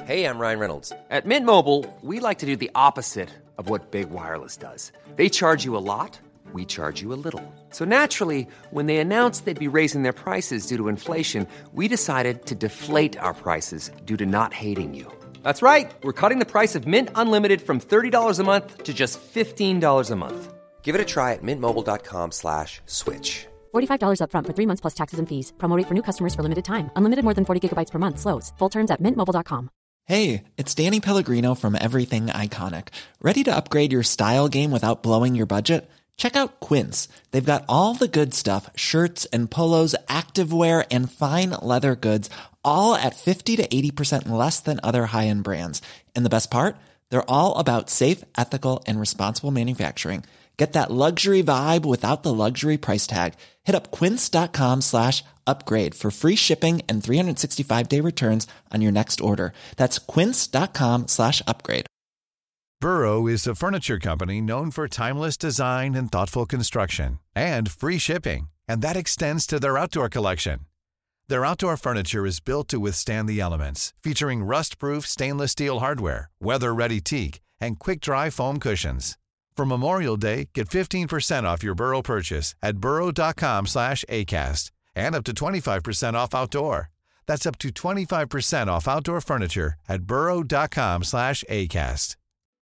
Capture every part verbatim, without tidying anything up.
Hey, I'm Ryan Reynolds. At Mint Mobile, we like to do the opposite of what Big Wireless does. They charge you a lot, we charge you a little. So naturally, when they announced they'd be raising their prices due to inflation, we decided to deflate our prices due to not hating you. That's right. We're cutting the price of Mint Unlimited from thirty dollars a month to just fifteen dollars a month. Give it a try at mintmobile.com slash switch. forty-five dollars up front for three months plus taxes and fees. Promo rate for new customers for limited time. Unlimited more than forty gigabytes per month. Slows full terms at mint mobile dot com. Hey, it's Danny Pellegrino from Everything Iconic. Ready to upgrade your style game without blowing your budget? Check out Quince. They've got all the good stuff, shirts and polos, activewear, and fine leather goods, all at fifty to eighty percent less than other high-end brands. And the best part? They're all about safe, ethical, and responsible manufacturing. Get that luxury vibe without the luxury price tag. Hit up quince.com slash upgrade for free shipping and three sixty-five day returns on your next order. That's quince.com slash upgrade. Burrow is a furniture company known for timeless design and thoughtful construction and free shipping, and that extends to their outdoor collection. Their outdoor furniture is built to withstand the elements, featuring rust-proof stainless steel hardware, weather-ready teak, and quick-dry foam cushions. For Memorial Day, get fifteen percent off your Burrow purchase at burrow.com slash ACAST and up to twenty-five percent off outdoor. That's up to twenty-five percent off outdoor furniture at burrow.com slash ACAST.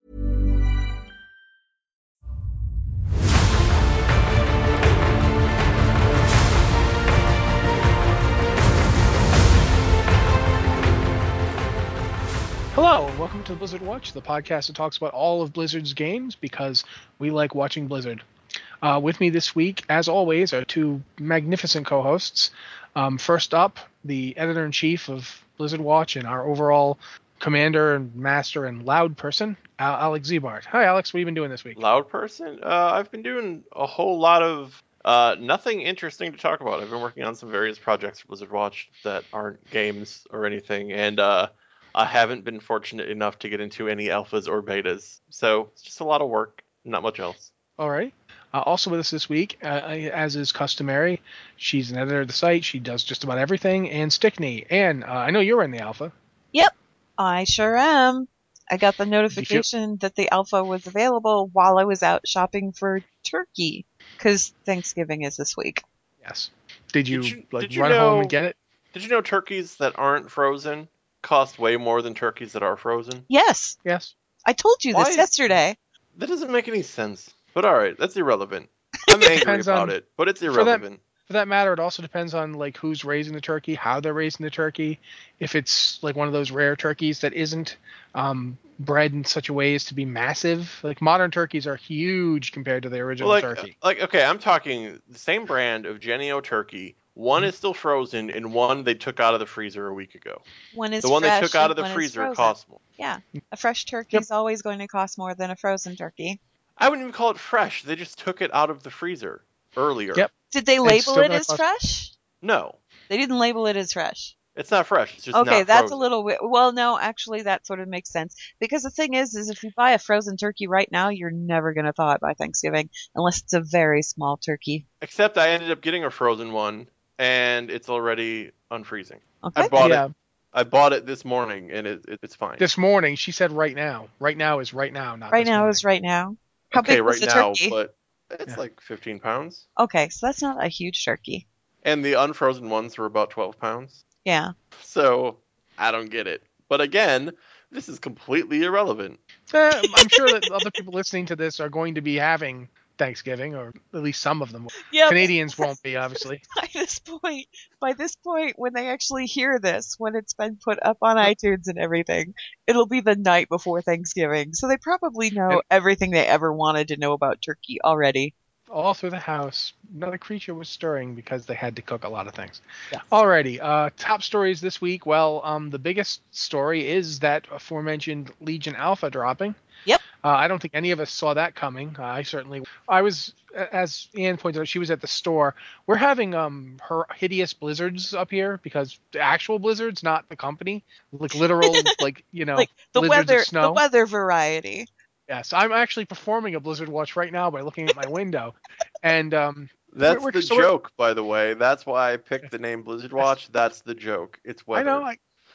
Hello, and welcome to Blizzard Watch, the podcast that talks about all of Blizzard's games because we like watching Blizzard. Uh, with me this week, as always, are two magnificent co-hosts. Um, first up, the editor-in-chief of Blizzard Watch and our overall commander and master and loud person, Al- Alex Zebart. Hi, Alex. What have you been doing this week? Loud person? Uh, I've been doing a whole lot of uh, nothing interesting to talk about. I've been working on some various projects for Blizzard Watch that aren't games or anything, and uh, I haven't been fortunate enough to get into any alphas or betas. So it's just a lot of work, not much else. All right. Uh, also with us this week, uh, as is customary, she's an editor of the site. She does just about everything. Ann Stickney. Ann, uh, I know you're in the alpha. Yep, I sure am. I got the notification that the alpha was available while I was out shopping for turkey, because Thanksgiving is this week. Yes. Did you, did you like did you run know, home and get it? Did you know turkeys that aren't frozen cost way more than turkeys that are frozen? Yes. Yes. I told you Why this is- yesterday. That doesn't make any sense. But all right, that's irrelevant. I'm angry Depends about on- it, but it's For that, irrelevant. for that matter, it also depends on like who's raising the turkey, how they're raising the turkey. If it's like one of those rare turkeys that isn't um, bred in such a way as to be massive, like modern turkeys are huge compared to the original like, turkey. like, okay, I'm talking the same brand of Genio turkey. One is still frozen, and one they took out of the freezer a week ago. One is The one they fresh took out of and the one is freezer frozen. costs more. Yeah, a fresh turkey Yep. is always going to cost more than a frozen turkey. I wouldn't even call it fresh. They just took it out of the freezer earlier. Yep. Did they It's label still it gonna as cost- fresh? No, They didn't label it as fresh. it's not fresh. It's just Okay, not that's frozen. a little wi- well, no, actually, that sort of makes sense because the thing is, is if you buy a frozen turkey right now, you're never going to thaw it by Thanksgiving unless it's a very small turkey. Except I ended up getting a frozen one, and it's already unfreezing. Okay. I bought Yeah. it. I bought it this morning, and it, it it's fine. This morning, she said right now. Right now is right now, not Right this now morning. is right now. How okay, big was right the now, turkey? but it's Yeah. like fifteen pounds, Okay, so that's not a huge turkey. and the unfrozen ones were about twelve pounds. Yeah. So I don't get it. But again, this is completely irrelevant. Uh, I'm sure that other people listening to this are going to be having Thanksgiving, or at least some of them. Yeah. but Canadians won't be, obviously. By this point, by this point, when they actually hear this, when it's been put up on iTunes and everything, it'll be the night before Thanksgiving. So they probably know Yep. everything they ever wanted to know about turkey already. All through the house, another creature was stirring because they had to cook a lot of things. Yeah. Alrighty, uh, top stories this week. Well, um, the biggest story is that aforementioned Legion Alpha dropping. Yep. Uh, I don't think any of us saw that coming. Uh, I certainly, I was, as Ian pointed out, she was at the store. We're having um her hideous blizzards up here because the actual blizzards, not the company, like literal, like you know, Like the blizzards weather, of snow. the weather variety. Yes, I'm actually performing a blizzard watch right now by looking at my window, and um, That's we're- the so we're- joke, by the way. That's why I picked the name Blizzard Watch. That's the joke. It's I weather. know, I,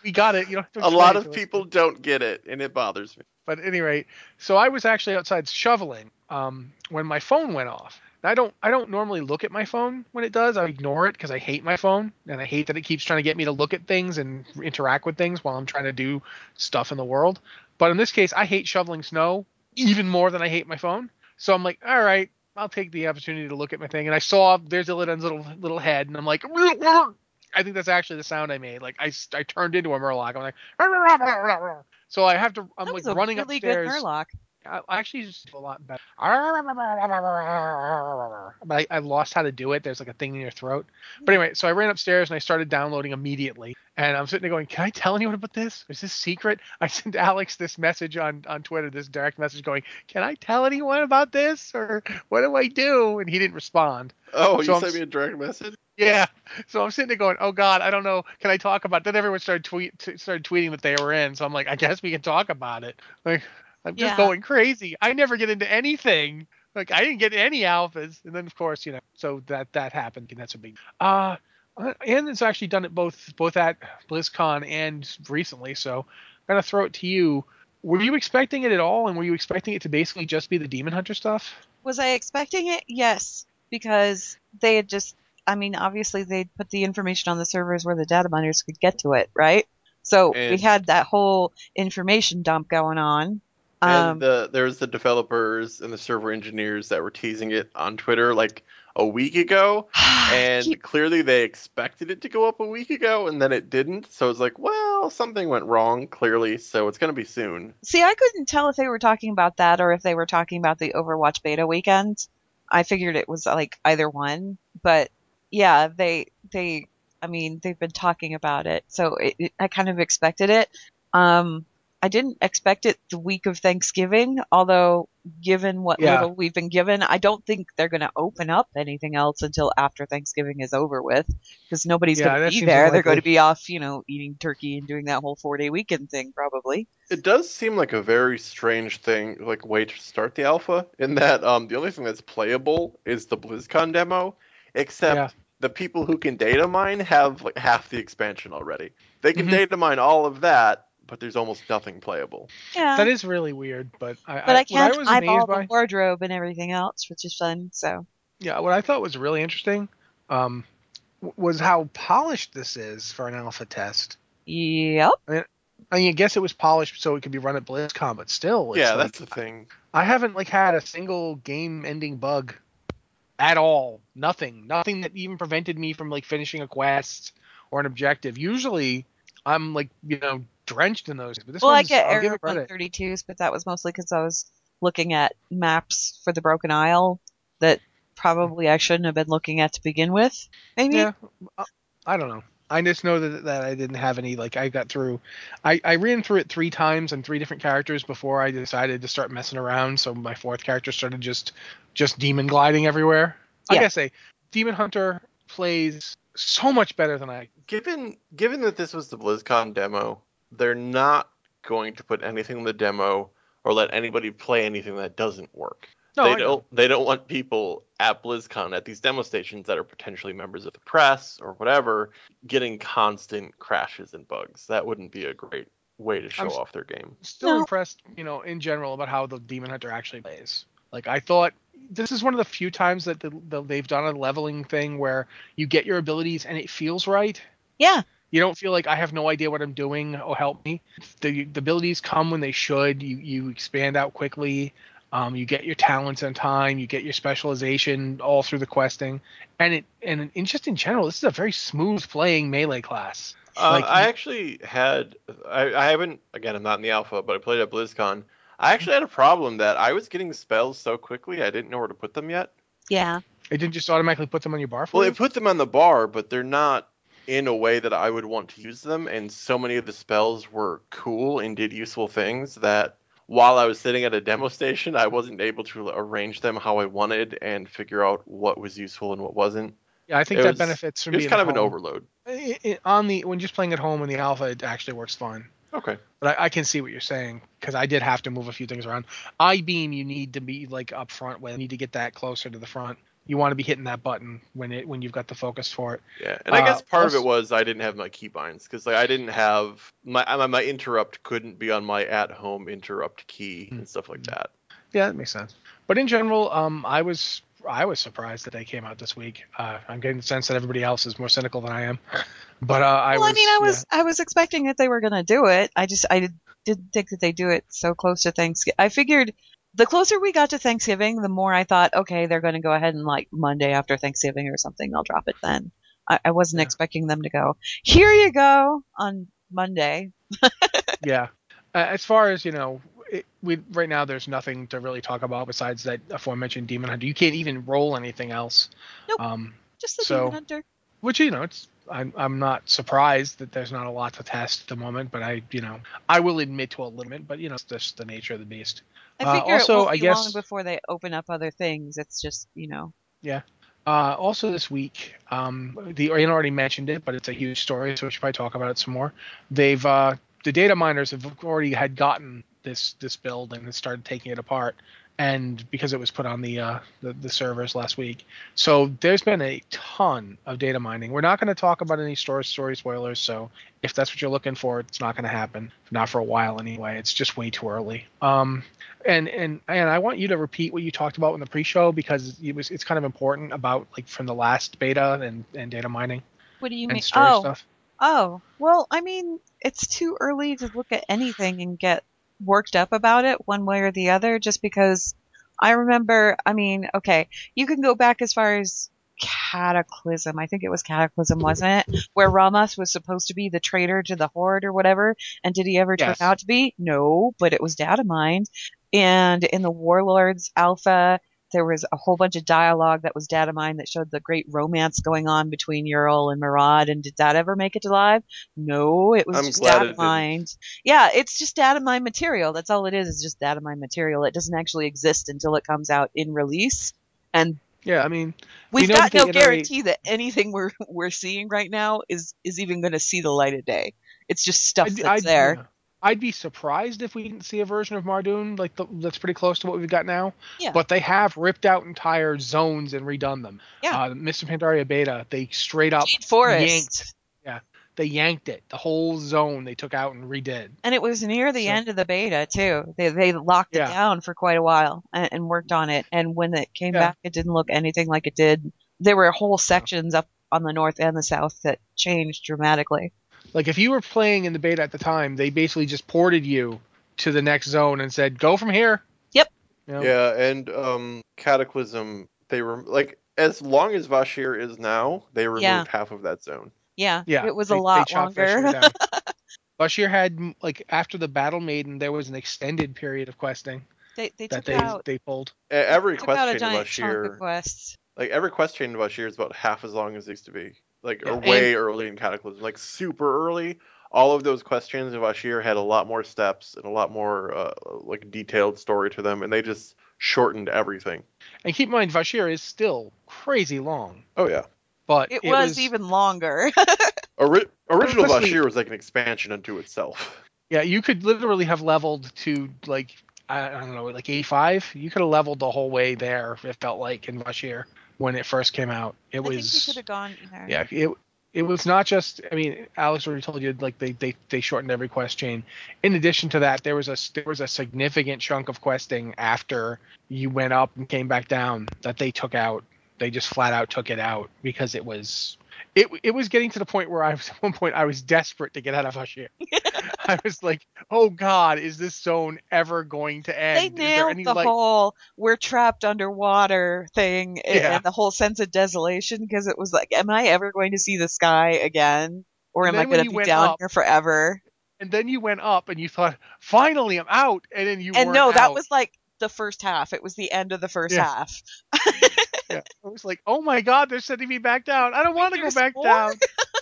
we got it. You don't have to A explain lot it of to us. people don't get it, and it bothers me. But at any rate, so I was actually outside shoveling um, when my phone went off. Now, I don't I don't normally look at my phone when it does. I ignore it because I hate my phone, and I hate that it keeps trying to get me to look at things and interact with things while I'm trying to do stuff in the world. But in this case, I hate shoveling snow even more than I hate my phone. So I'm like, all right, I'll take the opportunity to look at my thing. And I saw there's Illidan's little little head, and I'm like, I think that's actually the sound I made. Like I, I turned into a Murloc. I'm like, so I have to. I'm That like was a running really upstairs. good Murloc. I I actually just do a lot better. But I, I lost how to do it. There's like a thing in your throat. But anyway, so I ran upstairs and I started downloading immediately. And I'm sitting there going, can I tell anyone about this? Is this secret? I sent Alex this message on, on Twitter, this direct message going, can I tell anyone about this? Or what do I do? And he didn't respond. Oh, you So I'm sent s- me a direct message? Yeah. So I'm sitting there going, oh God, I don't know. Can I talk about it? Then everyone started tweet t- started tweeting that they were in. So I'm like, I guess we can talk about it. Like, I'm just Yeah. going crazy. I never get into anything. Like I didn't get any alphas. And then of course, you know, so that that happened. And that's a big uh and it's actually done it both both at BlizzCon and recently. So I'm gonna throw it to you. Were you expecting it at all? And were you expecting it to basically just be the Demon Hunter stuff? Was I expecting it? Yes, because they had just, I mean, obviously they'd put the information on the servers where the data miners could get to it, right? So we And- had that whole information dump going on. Um, And the, there's the developers and the server engineers that were teasing it on Twitter like a week ago. And keep- clearly they expected it to go up a week ago, and then it didn't. So it's like, well, something went wrong, clearly. So it's going to be soon. See, I couldn't tell if they were talking about that or if they were talking about the Overwatch beta weekend. I figured it was like either one, but yeah, they they I mean, they've been talking about it, so it, it, I kind of expected it. Um, I didn't expect it the week of Thanksgiving, although given what Yeah. little we've been given, I don't think they're going to open up anything else until after Thanksgiving is over with, because nobody's Yeah, going to that be seems there. They're going unlikely. to be off, you know, eating turkey and doing that whole four-day weekend thing, probably. It does seem like a very strange thing, like way to start the alpha, in that um the only thing that's playable is the BlizzCon demo, except Yeah. the people who can data mine have like half the expansion already. They can Mhm. data mine all of that, but there's almost nothing playable. Yeah. That is really weird, but I, But I what can't I was eyeball amazed the by, wardrobe and everything else, which is fun. So yeah, what I thought was really interesting, um, w- was how polished this is for an alpha test. yep. I mean, I guess it was polished so it could be run at BlizzCon, but still, it's Yeah, like, that's the thing. I haven't like had a single game-ending bug at all. Nothing, nothing that even prevented me from like finishing a quest or an objective. Usually, I'm like you know drenched in those. But this Well, I one's, get I'll give error it credit. one thirty-twos, but that was mostly because I was looking at maps for the Broken Isle that probably I shouldn't have been looking at to begin with. Maybe. Yeah, I- I don't know. I just know that that I didn't have any like I got through. I I ran through it three times on three different characters before I decided to start messing around. So my fourth character started just just demon gliding everywhere. I Yeah. gotta say, Demon Hunter plays so much better than I. Given given that this was the BlizzCon demo, they're not going to put anything in the demo or let anybody play anything that doesn't work. No, they I know. don't they don't want people at BlizzCon at these demo stations that are potentially members of the press or whatever getting constant crashes and bugs. That wouldn't be a great way to show I'm s- off their game. Still No. impressed, you know, in general about how the Demon Hunter actually plays. Like I thought, this is one of the few times that the, the, they've done a leveling thing where you get your abilities and it feels right. Yeah. You don't feel like I have no idea what I'm doing. Oh, help me. The, the abilities come when they should. You you expand out quickly. Um, you get your talents in time. You get your specialization all through the questing, and it and in just in general, this is a very smooth playing melee class. Uh, Like- I actually had I, I haven't again I'm not in the alpha, but I played at BlizzCon. I actually had a problem that I was getting spells so quickly I didn't know where to put them yet. Yeah. It didn't just automatically put them on your bar for Well, you? it put them on the bar, but they're not in a way that I would want to use them, and so many of the spells were cool and did useful things that while I was sitting at a demo station, I wasn't able to arrange them how I wanted and figure out what was useful and what wasn't. Yeah, I think It that was- benefits from It was being kind at of an home. overload. It- it- on the when just playing at home in the alpha, it actually works fine. Okay. But I, I can see what you're saying because I did have to move a few things around. I beam you need to be like up front with. You need to get that closer to the front you want to be hitting that button when it when you've got the focus for it. Yeah, and I Uh, guess part of also- it was I didn't have my keybinds because like I didn't have my my, my interrupt couldn't be on my at home interrupt key and stuff like that. Yeah, that makes sense. But in general, um, I was I was surprised that they came out this week. Uh, I'm getting the sense that everybody else is more cynical than I am. But uh, I well, was. I mean, I was yeah. I was expecting that they were going to do it. I just I did, didn't think that they do it so close to Thanksgiving. I figured the closer we got to Thanksgiving, the more I thought, okay, they're going to go ahead and like Monday after Thanksgiving or something, they'll drop it then. I, I wasn't Yeah. expecting them to go, here you go on Monday. Yeah. Uh, as far as, you know, it, we right now there's nothing to really talk about besides that aforementioned Demon Hunter. You can't even roll anything else. Nope. Um, Just the so- Demon Hunter. which, you know, it's I'm I'm not surprised that there's not a lot to test at the moment, but I, you know, I will admit to a limit, but you know, it's just the nature of the beast. I Uh, figure also, it won't I be guess- long before they open up other things. It's just, you know. Yeah. Uh, also this week, um, the Ian already mentioned it, but it's a huge story, so we should probably talk about it some more. They've uh, the data miners have already had gotten this this build and had started taking it apart, and because it was put on the, uh, the the servers last week, so there's been a ton of data mining. We're not going to talk about any story story spoilers, so if that's what you're looking for, it's not going to happen. Not for a while anyway. It's just way too early. Um, and and and I want you to repeat what you talked about in the pre-show because it was it's kind of important about like from the last beta and, and data mining What do you and mean? story Oh, stuff. oh. Well, I mean, it's too early to look at anything and get worked up about it one way or the other just because I remember, I mean, okay, you can go back as far as Cataclysm. I think it was Cataclysm, wasn't it? Where Ramos was supposed to be the traitor to the Horde or whatever. And did he ever Yes. turn out to be? No, but it was data mined. And in the Warlords Alpha, there was a whole bunch of dialogue that was data mined that showed the great romance going on between Ural and Murad. And did that ever make it to live? No, it was I'm just glad it data didn't. mined. Yeah, it's just data mined material. That's all it is, is just data mined material. It doesn't actually exist until it comes out in release. And Yeah, I mean, we've know got that they no iterate- guarantee that anything we're we're seeing right now is is even going to see the light of day. It's just stuff I'd, that's I'd, there. yeah. I'd be surprised if we didn't see a version of Mardoon like the, that's pretty close to what we've got now. Yeah. But they have ripped out entire zones and redone them. Yeah. Uh, Mister Pandaria Beta, they straight up Jade Forest. yanked. Yeah, they yanked it. The whole zone they took out and redid. And it was near the So- end of the beta too. They they locked Yeah. it down for quite a while and, and worked on it. And when it came Yeah. back, it didn't look anything like it did. There were whole sections up on the north and the south that changed dramatically. Like if you were playing in the beta at the time, they basically just ported you to the next zone and said, "Go from here." Yep. You know? Yeah, and um, Cataclysm, they were like as long as Vashir is now, they removed Yeah. half of that zone. Yeah, Yeah, it was they- a lot they chopped longer. Bashir down. Bashir had m- like after the Battle Maiden, there was an extended period of questing they they that took they out they pulled. E- Every took quest out a chain of giant chunk of Vashir, quests. like every quest chain of Vashir is about half as long as it used to be. Like Yeah, or way early in Cataclysm, like super early. All of those quest chains of Vashir had a lot more steps and a lot more uh, like detailed story to them, and they just shortened everything. And keep in mind, Vashir is still crazy long, Oh yeah. but It, was, even longer. Ori- original Especially- Vashir was like an expansion unto itself. Yeah, you could literally have leveled to like I, I don't know, like eighty-five. You could have leveled the whole way there. It felt like in Vashir when it first came out. It I was think you could have gone there. yeah. It it was not just. I mean, Alex already told you like they, they they shortened every quest chain. In addition to that, there was a there was a significant chunk of questing after you went up and came back down that they took out. They just flat out took it out because it was. It, it was getting to the point where I was at one point I was desperate to get out of Vashir. I was like, oh God, is this zone ever going to end? They Is there nailed any, the like- whole "we're trapped underwater" thing and- Yeah. and the whole sense of desolation because it was like, am I ever going to see the sky again, or And am I then when going to you be went down up- here forever? And then you went up and you thought, finally I'm out, and then you And weren't no, that out. was like the first half. It was the end of the first Yeah. half. Yeah. I was like, oh my God, they're sending me back down. I don't want to go there's back more? down.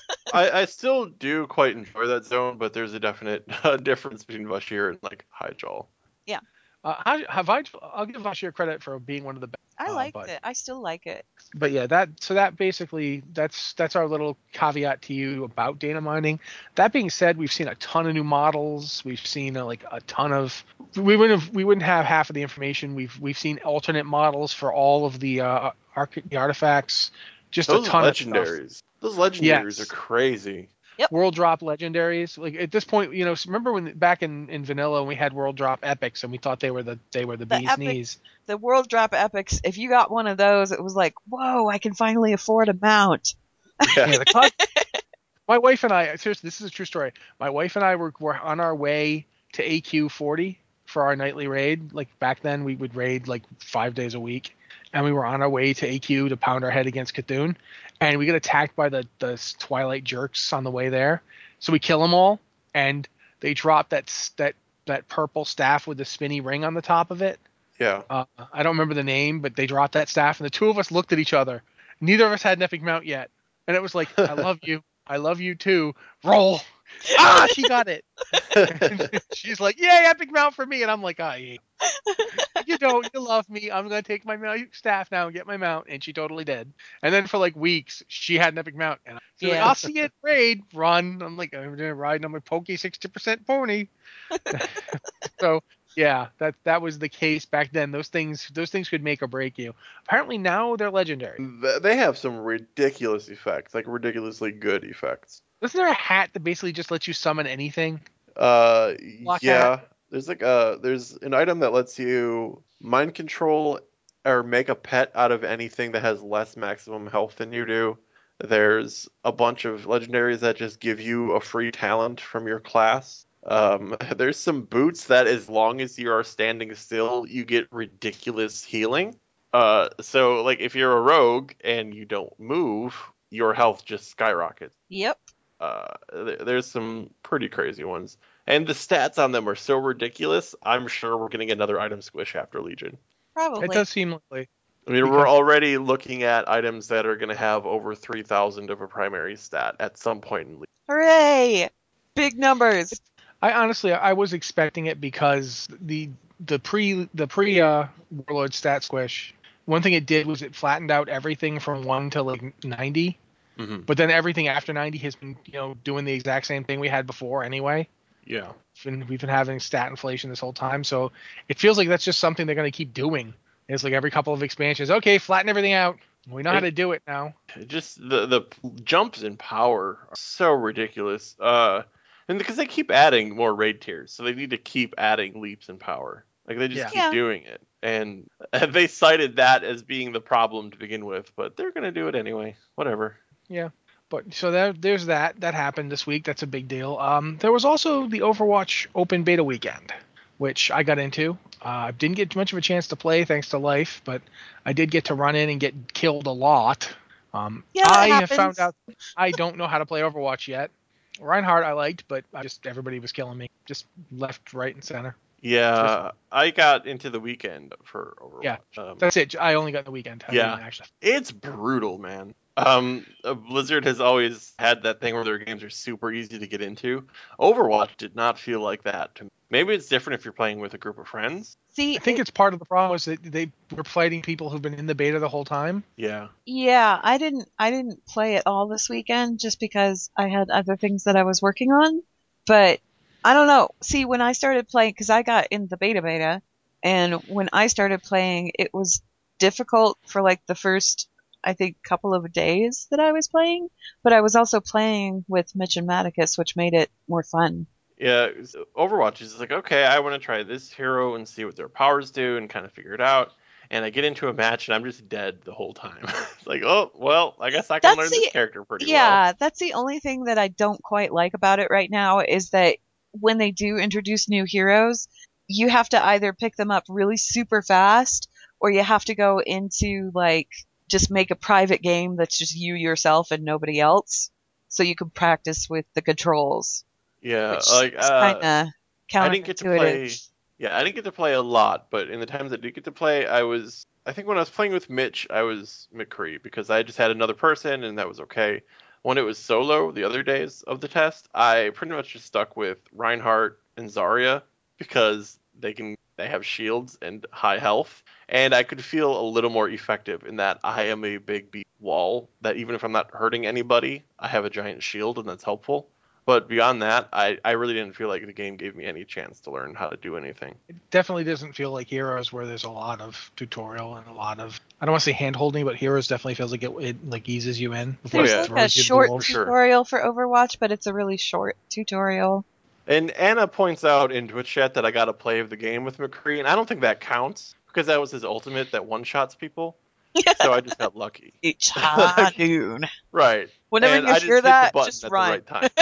I, I still do quite enjoy that zone, but there's a definite uh, difference between Vashir and like Hyjal. Uh, how, have I? I'll give Vashir credit for being one of the best. I Uh, liked but- it. I still like it. But yeah, that so that basically that's that's our little caveat to you about data mining. That being said, we've seen a ton of new models. We've seen uh, like a ton of we wouldn't have, we wouldn't have half of the information. We've we've seen alternate models for all of the uh, arc- the artifacts, just Those a ton legendaries. of stuff. Those legendaries Yes. are crazy. Yep. World drop legendaries. Like at this point, you know, remember when back in, in vanilla we had world drop epics and we thought they were the they were the, The bee's epic- knees. The World Drop Epics, if you got one of those, it was like, whoa, I can finally afford a mount. Yeah. Yeah, the cos- my wife and I, seriously, this is a true story. My wife and I were, were on our way to A Q forty for our nightly raid. Like back then, we would raid like five days a week, and we were on our way to A Q to pound our head against Cthulhu, and we get attacked by the the Twilight jerks on the way there. So we kill them all, and they drop that s- that that purple staff with the spinny ring on the top of it. Yeah. Uh, I don't remember the name, but they dropped that staff, and the two of us looked at each other. Neither of us had an epic mount yet, and it was like, I love you. I love you too. Roll. Ah, she got it. She's like, yay, epic mount for me. And I'm like, ah, yeah. You don't. You love me. I'm going to take my mount staff now and get my mount. And she totally did. And then for like weeks, she had an epic mount. And she's Yeah. like, I'll see you at raid. Run. I'm like, I'm riding on my Pokey sixty percent pony. So, yeah, that that was the case back then. Those things those things could make or break you. Apparently now they're legendary. Th- They have some ridiculous effects, like ridiculously good effects. Isn't there a hat that basically just lets you summon anything? Uh, Block yeah. hat. There's like a there's an item that lets you mind control or make a pet out of anything that has less maximum health than you do. There's a bunch of legendaries that just give you a free talent from your class. Um, there's some boots that as long as you are standing still, you get ridiculous healing. Uh, so like if you're a rogue and you don't move, your health just skyrockets. Yep. Uh, th- there's some pretty crazy ones. And the stats on them are so ridiculous, I'm sure we're getting another item squish after Legion. Probably. It does seem likely. I mean, Because- we're already looking at items that are going to have over three thousand of a primary stat at some point in Legion. Hooray! Big numbers. I honestly, I was expecting it because the the pre the pre uh, Warlord stat squish. One thing it did was it flattened out everything from one to like ninety, Mm-hmm. but then everything after ninety has been you know doing the exact same thing we had before anyway. Yeah. It's been- we've been having stat inflation this whole time, so it feels like that's just something they're going to keep doing. It's like every couple of expansions, okay, flatten everything out. We know how It- to do it now. Just the the jumps in power are so ridiculous. Uh, and because they keep adding more raid tiers, so they need to keep adding leaps in power. Like they just Yeah. keep Yeah. doing it, and they cited that as being the problem to begin with, but they're gonna do it anyway. Whatever. Yeah. But so there, there's that. That happened this week. That's a big deal. Um, there was also the Overwatch Open Beta weekend, which I got into. I uh, didn't get much of a chance to play thanks to life, but I did get to run in and get killed a lot. Um, Yeah, that I have happens. found out I don't know how to play Overwatch yet. Reinhardt I liked, but I just everybody was killing me, just left, right, and center. Yeah, I got into the weekend for Overwatch. Yeah. Um, That's it. I only got the weekend. I Yeah. didn't actually. It's brutal, man. Um, uh, Blizzard has always had that thing where their games are super easy to get into. Overwatch did not feel like that to me. Maybe it's different if you're playing with a group of friends. See, I think it- it's part of the problem is that they were fighting people who've been in the beta the whole time. Yeah. yeah, I didn't I didn't play it all this weekend just because I had other things that I was working on. But I don't know. See, when I started playing, because I got in the beta beta, and when I started playing, it was difficult for like the first, I think, couple of days that I was playing. But I was also playing with Mitch and Maticus, which made it more fun. Yeah, so Overwatch is like, okay, I want to try this hero and see what their powers do and kind of figure it out. And I get into a match and I'm just dead the whole time. It's like, oh, well, I guess I can That's learn the- this character pretty Yeah, well. that's the only thing that I don't quite like about it right now is that when they do introduce new heroes, you have to either pick them up really super fast or you have to go into like just make a private game that's just you yourself and nobody else so you can practice with the controls. Yeah, which like is uh, kind of I didn't get to play. Yeah, I didn't get to play a lot, but in the times I did get to play, I was. I think when I was playing with Mitch, I was McCree because I just had another person and that was okay. When it was solo, the other days of the test, I pretty much just stuck with Reinhardt and Zarya because they can they have shields and high health, and I could feel a little more effective in that I am a big beat wall that even if I'm not hurting anybody, I have a giant shield and that's helpful. But beyond that, I, I really didn't feel like the game gave me any chance to learn how to do anything. It definitely doesn't feel like Heroes, where there's a lot of tutorial and a lot of, I don't want to say hand holding, but Heroes definitely feels like it, it like eases you in. There's yeah. like a throws you into the short world. Sure. tutorial for Overwatch, but it's a really short tutorial. And Anna points out in Twitch chat that I got a play of the game with McCree, and I don't think that counts because that was his ultimate that one-shots people. So I just got lucky. It's Harpoon. Right. Whenever And you I just hear hit the that, button just at run. the right time.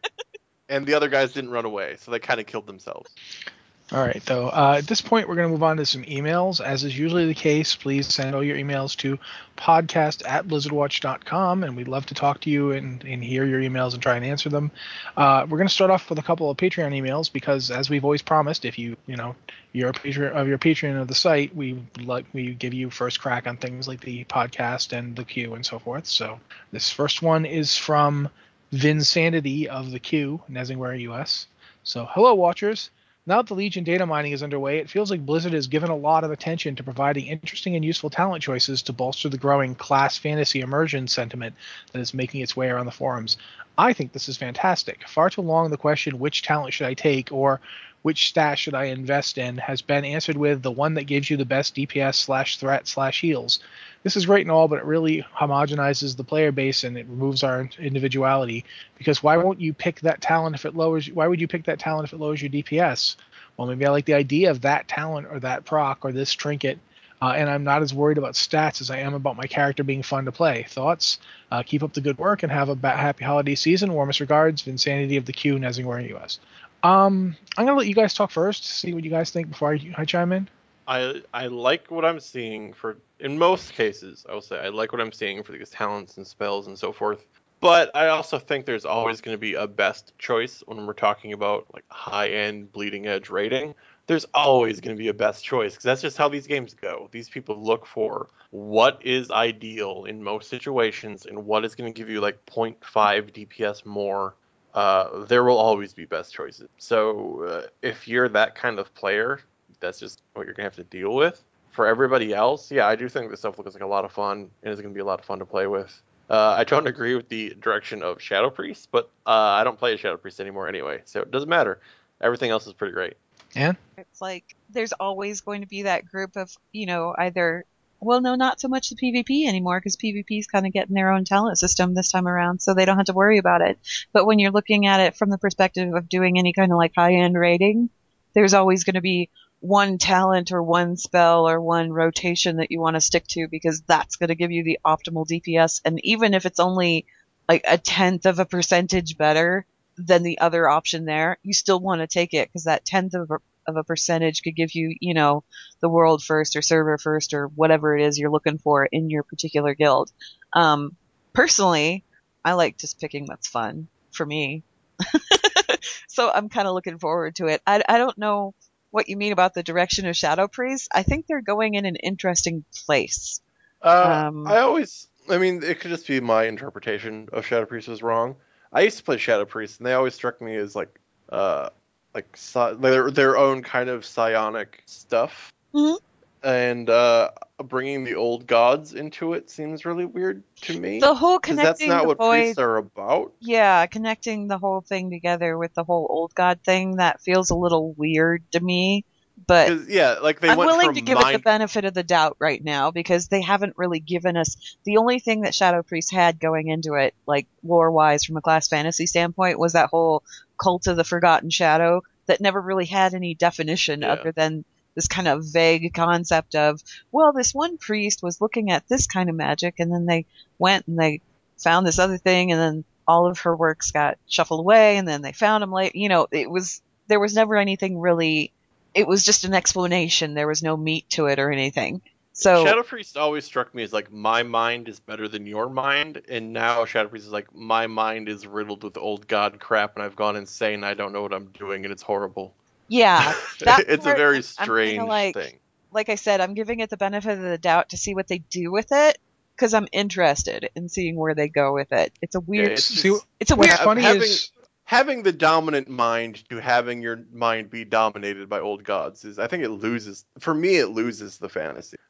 And the other guys didn't run away, so they kind of killed themselves. All right, though. Uh, at this point, we're going to move on to some emails. As is usually the case, please send all your emails to podcast at blizzardwatch dot com, and we'd love to talk to you and, and hear your emails and try and answer them. Uh, we're going to start off with a couple of Patreon emails because, as we've always promised, if you you know you're a patron of your Patreon of the site, we like we give you first crack on things like the podcast and the queue and so forth. So this first one is from Vinsanity of the Q, Nesingware U S. So, hello, Watchers. Now that the Legion data mining is underway, it feels like Blizzard has given a lot of attention to providing interesting and useful talent choices to bolster the growing class fantasy immersion sentiment that is making its way around the forums. I think this is fantastic. Far too long the question, which talent should I take, or which stat should I invest in, has been answered with the one that gives you the best D P S slash threat slash heals. This is great and all, but it really homogenizes the player base and it removes our individuality. Because why won't you pick that talent if it lowers? Why would you pick that talent if it lowers your D P S? Well, maybe I like the idea of that talent or that proc or this trinket, uh, and I'm not as worried about stats as I am about my character being fun to play. Thoughts? Uh, keep up the good work and have a ba- happy holiday season. Warmest regards, Vinsanity of the Q, Nesingware U S. Um, I'm gonna let you guys talk first. See what you guys think before I, I chime in. I I like what I'm seeing for, in most cases, I will say, I like what I'm seeing for these talents and spells and so forth. But I also think there's always going to be a best choice when we're talking about like high-end bleeding edge rating. There's always going to be a best choice because that's just how these games go. These people look for what is ideal in most situations and what is going to give you like zero point five D P S more. Uh, there will always be best choices. So uh, if you're that kind of player, that's just what you're going to have to deal with. For everybody else, yeah, I do think this stuff looks like a lot of fun and it's going to be a lot of fun to play with. Uh, I don't agree with the direction of Shadow Priest, but uh, I don't play a Shadow Priest anymore anyway, so it doesn't matter. Everything else is pretty great. Anne? It's like there's always going to be that group of, you know, either, well, no, not so much the PvP anymore because PvP is kind of getting their own talent system this time around, so they don't have to worry about it. But when you're looking at it from the perspective of doing any kind of like high-end rating, there's always going to be one talent or one spell or one rotation that you want to stick to because that's going to give you the optimal D P S. And even if it's only like a tenth of a percentage better than the other option there, you still want to take it because that tenth of a, of a percentage could give you, you know, the world first or server first or whatever it is you're looking for in your particular guild. Um, personally, I like just picking what's fun for me. So I'm kind of looking forward to it. I, I don't know what you mean about the direction of Shadow Priest. I think they're going in an interesting place. Uh, Um, I always, I mean, it could just be my interpretation of Shadow Priest was wrong. I used to play Shadow Priest, and they always struck me as like, uh, like psi- their their own kind of psionic stuff. Mhm. And uh, bringing the old gods into it seems really weird to me. The whole 'Cause that's connecting not the what void, priests are about. yeah, connecting the whole thing together with the whole old god thing, that feels a little weird to me. But 'Cause, yeah, like they I'm went willing from to give it mind- the benefit of the doubt right now because they haven't really given us the only thing that Shadow Priest had going into it, like lore wise from a class fantasy standpoint, was that whole cult of the Forgotten Shadow that never really had any definition Yeah. other than this kind of vague concept of, well, this one priest was looking at this kind of magic and then they went and they found this other thing and then all of her works got shuffled away and then they found him late. You know, it was, there was never anything really, it was just an explanation. There was no meat to it or anything. So Shadow Priest always struck me as like, my mind is better than your mind, and now Shadow Priest is like, my mind is riddled with old god crap, and I've gone insane, I don't know what I'm doing, and it's horrible. yeah, that It's a part, very I'm kinda strange like, thing. like I said, I'm giving it the benefit of the doubt to see what they do with it because I'm interested in seeing where they go with it. It's a weird, it's it's, See, just- a what's weird. funny having- is Having the dominant mind to having your mind be dominated by old gods is, I think it loses, for me, it loses the fantasy.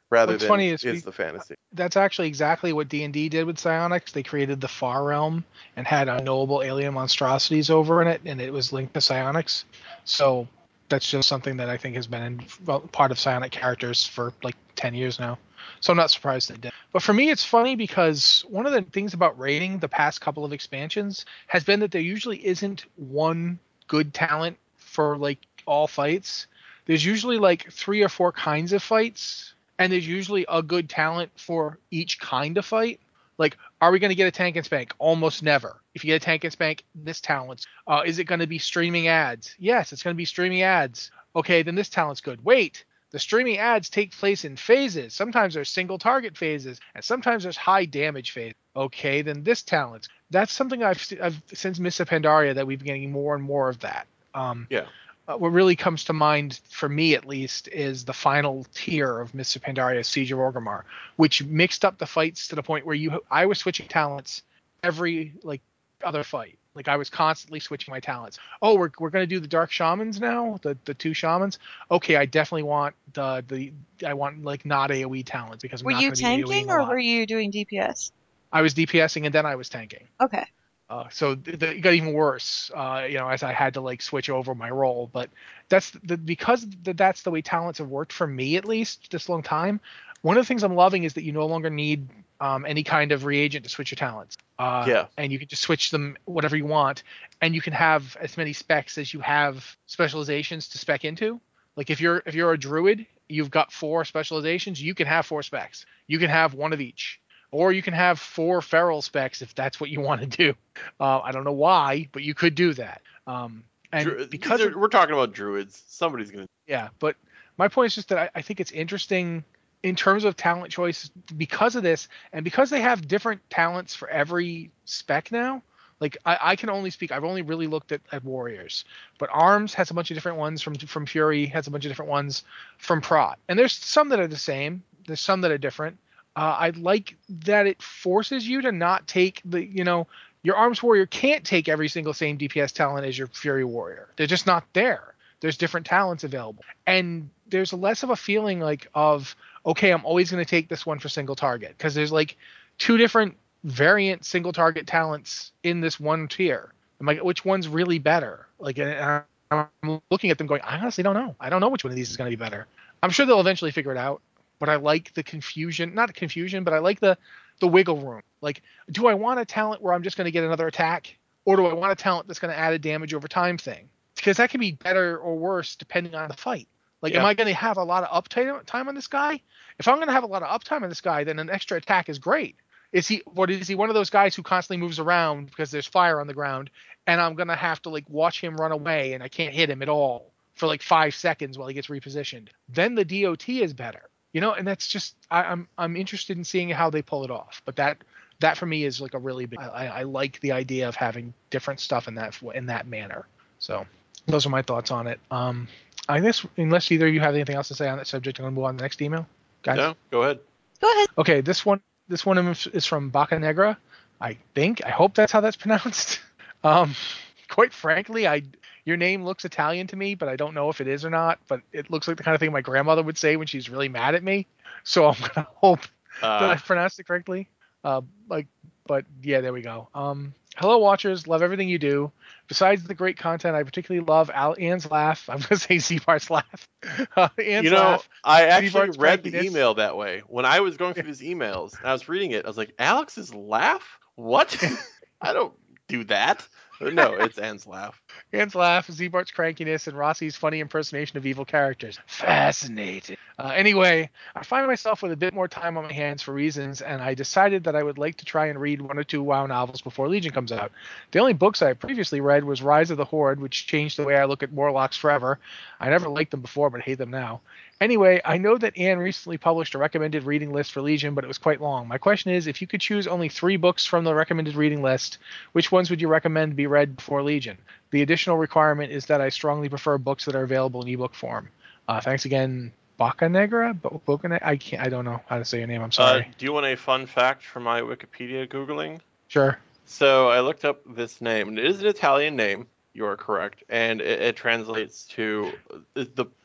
rather What's than funny is is we- the fantasy. That's actually exactly what D and D did with Psionics. They created the Far Realm and had unknowable alien monstrosities over in it, and it was linked to Psionics. So that's just something that I think has been in, well, part of Psionic characters for like ten years now. So I'm not surprised they did. But for me, it's funny because one of the things about rating the past couple of expansions has been that there usually isn't one good talent for like all fights. There's usually like three or four kinds of fights, and there's usually a good talent for each kind of fight. Like, are we going to get a tank and spank? Almost never. If you get a tank and spank, this talent's. Uh, is it going to be streaming ads? Yes, it's going to be streaming ads. Okay, then this talent's good. Wait, the streaming ads take place in phases. Sometimes there's single target phases, and sometimes there's high damage phases. Okay, then this talent's. That's something I've, I've since Mists of Pandaria that we've been getting more and more of that. Um, Yeah. Uh, what really comes to mind, for me at least, is the final tier of Mists of Pandaria, Siege of Orgrimmar, which mixed up the fights to the point where you I was switching talents every like other fight. Like I was constantly switching my talents. Oh, we're we're gonna do the Dark Shamans now, the the two shamans. Okay, I definitely want the the I want like not AoE talents because I'm Were not you gonna be tanking AoEing a or lot. were you doing D P S? I was DPSing and then I was tanking. Okay. Uh, so th- th- it got even worse, uh, you know, as I had to like switch over my role. But that's the because th- that's the way talents have worked for me, at least this long time. One of the things I'm loving is that you no longer need um, any kind of reagent to switch your talents. Uh, Yeah. And you can just switch them whatever you want, and you can have as many specs as you have specializations to spec into. Like if you're if you're a druid, you've got four specializations. You can have four specs. You can have one of each. Or you can have four feral specs if that's what you want to do. Uh, I don't know why, but you could do that. Um, and Dru- because these are- of- we're talking about druids, somebody's gonna. yeah, but my point is just that I, I think it's interesting in terms of talent choice because of this, and because they have different talents for every spec now. Like I, I can only speak. I've only really looked at, at warriors, but arms has a bunch of different ones from from Fury, has a bunch of different ones from Prot, and there's some that are the same. There's some that are different. Uh, I like that it forces you to not take the, you know, your Arms Warrior can't take every single same D P S talent as your Fury Warrior. They're just not there. There's different talents available. And there's less of a feeling like of, okay, I'm always going to take this one for single target. Because there's like two different variant single target talents in this one tier. I'm like, which one's really better? Like, and I'm looking at them going, I honestly don't know. I don't know which one of these is going to be better. I'm sure they'll eventually figure it out. But I like the confusion, not confusion, but I like the, the wiggle room. Like, do I want a talent where I'm just going to get another attack? Or do I want a talent that's going to add a damage over time thing? Because that can be better or worse depending on the fight. Like, Yeah. am I going to have a lot of uptime time on this guy? If I'm going to have a lot of uptime on this guy, then an extra attack is great. Is he, what is he one of those guys who constantly moves around because there's fire on the ground and I'm going to have to like watch him run away and I can't hit him at all for like five seconds while he gets repositioned? Then the D O T is better. You know, and that's just I, I'm I'm interested in seeing how they pull it off. But that that for me is like a really big. I, I like the idea of having different stuff in that in that manner. So those are my thoughts on it. Um, I guess unless either of you have anything else to say on that subject, I'm gonna move on to the next email, guys. No, go ahead. Go ahead. Okay, this one this one is from Baca Negra. I think I hope that's how that's pronounced. um, quite frankly, I. Your name looks Italian to me, but I don't know if it is or not. But it looks like the kind of thing my grandmother would say when she's really mad at me. So I'm gonna hope that I Uh, pronounced it correctly. Uh, like, but yeah, there we go. Um, hello, watchers. Love everything you do. Besides the great content, I particularly love Al- Anne's laugh. I'm gonna say Z-Bar's laugh. Uh, Anne's you know, laugh. I actually Z-Bart's read the crankiness. email that way. When I was going through these emails and I was reading it, I was like, Alex's laugh? What? I don't do that. But no, it's Anne's laugh. Anne's laugh, Z-Bart's crankiness, and Rossi's funny impersonation of evil characters. Fascinating. Uh, anyway, I find myself with a bit more time on my hands for reasons, and I decided that I would like to try and read one or two WoW novels before Legion comes out. The only books I previously read was Rise of the Horde, which changed the way I look at Warlocks forever. I never liked them before, but hate them now. Anyway, I know that Anne recently published a recommended reading list for Legion, but it was quite long. My question is, if you could choose only three books from the recommended reading list, which ones would you recommend be read before Legion? The additional requirement is that I strongly prefer books that are available in ebook form. Uh, thanks again, Baca Negra? Bo- Boca Ne- I can't. I don't know how to say your name. I'm Uh, sorry. do you want a fun fact from my Wikipedia Googling? Sure. So I looked up this name, and it is an Italian name. You are correct, and it, it translates to the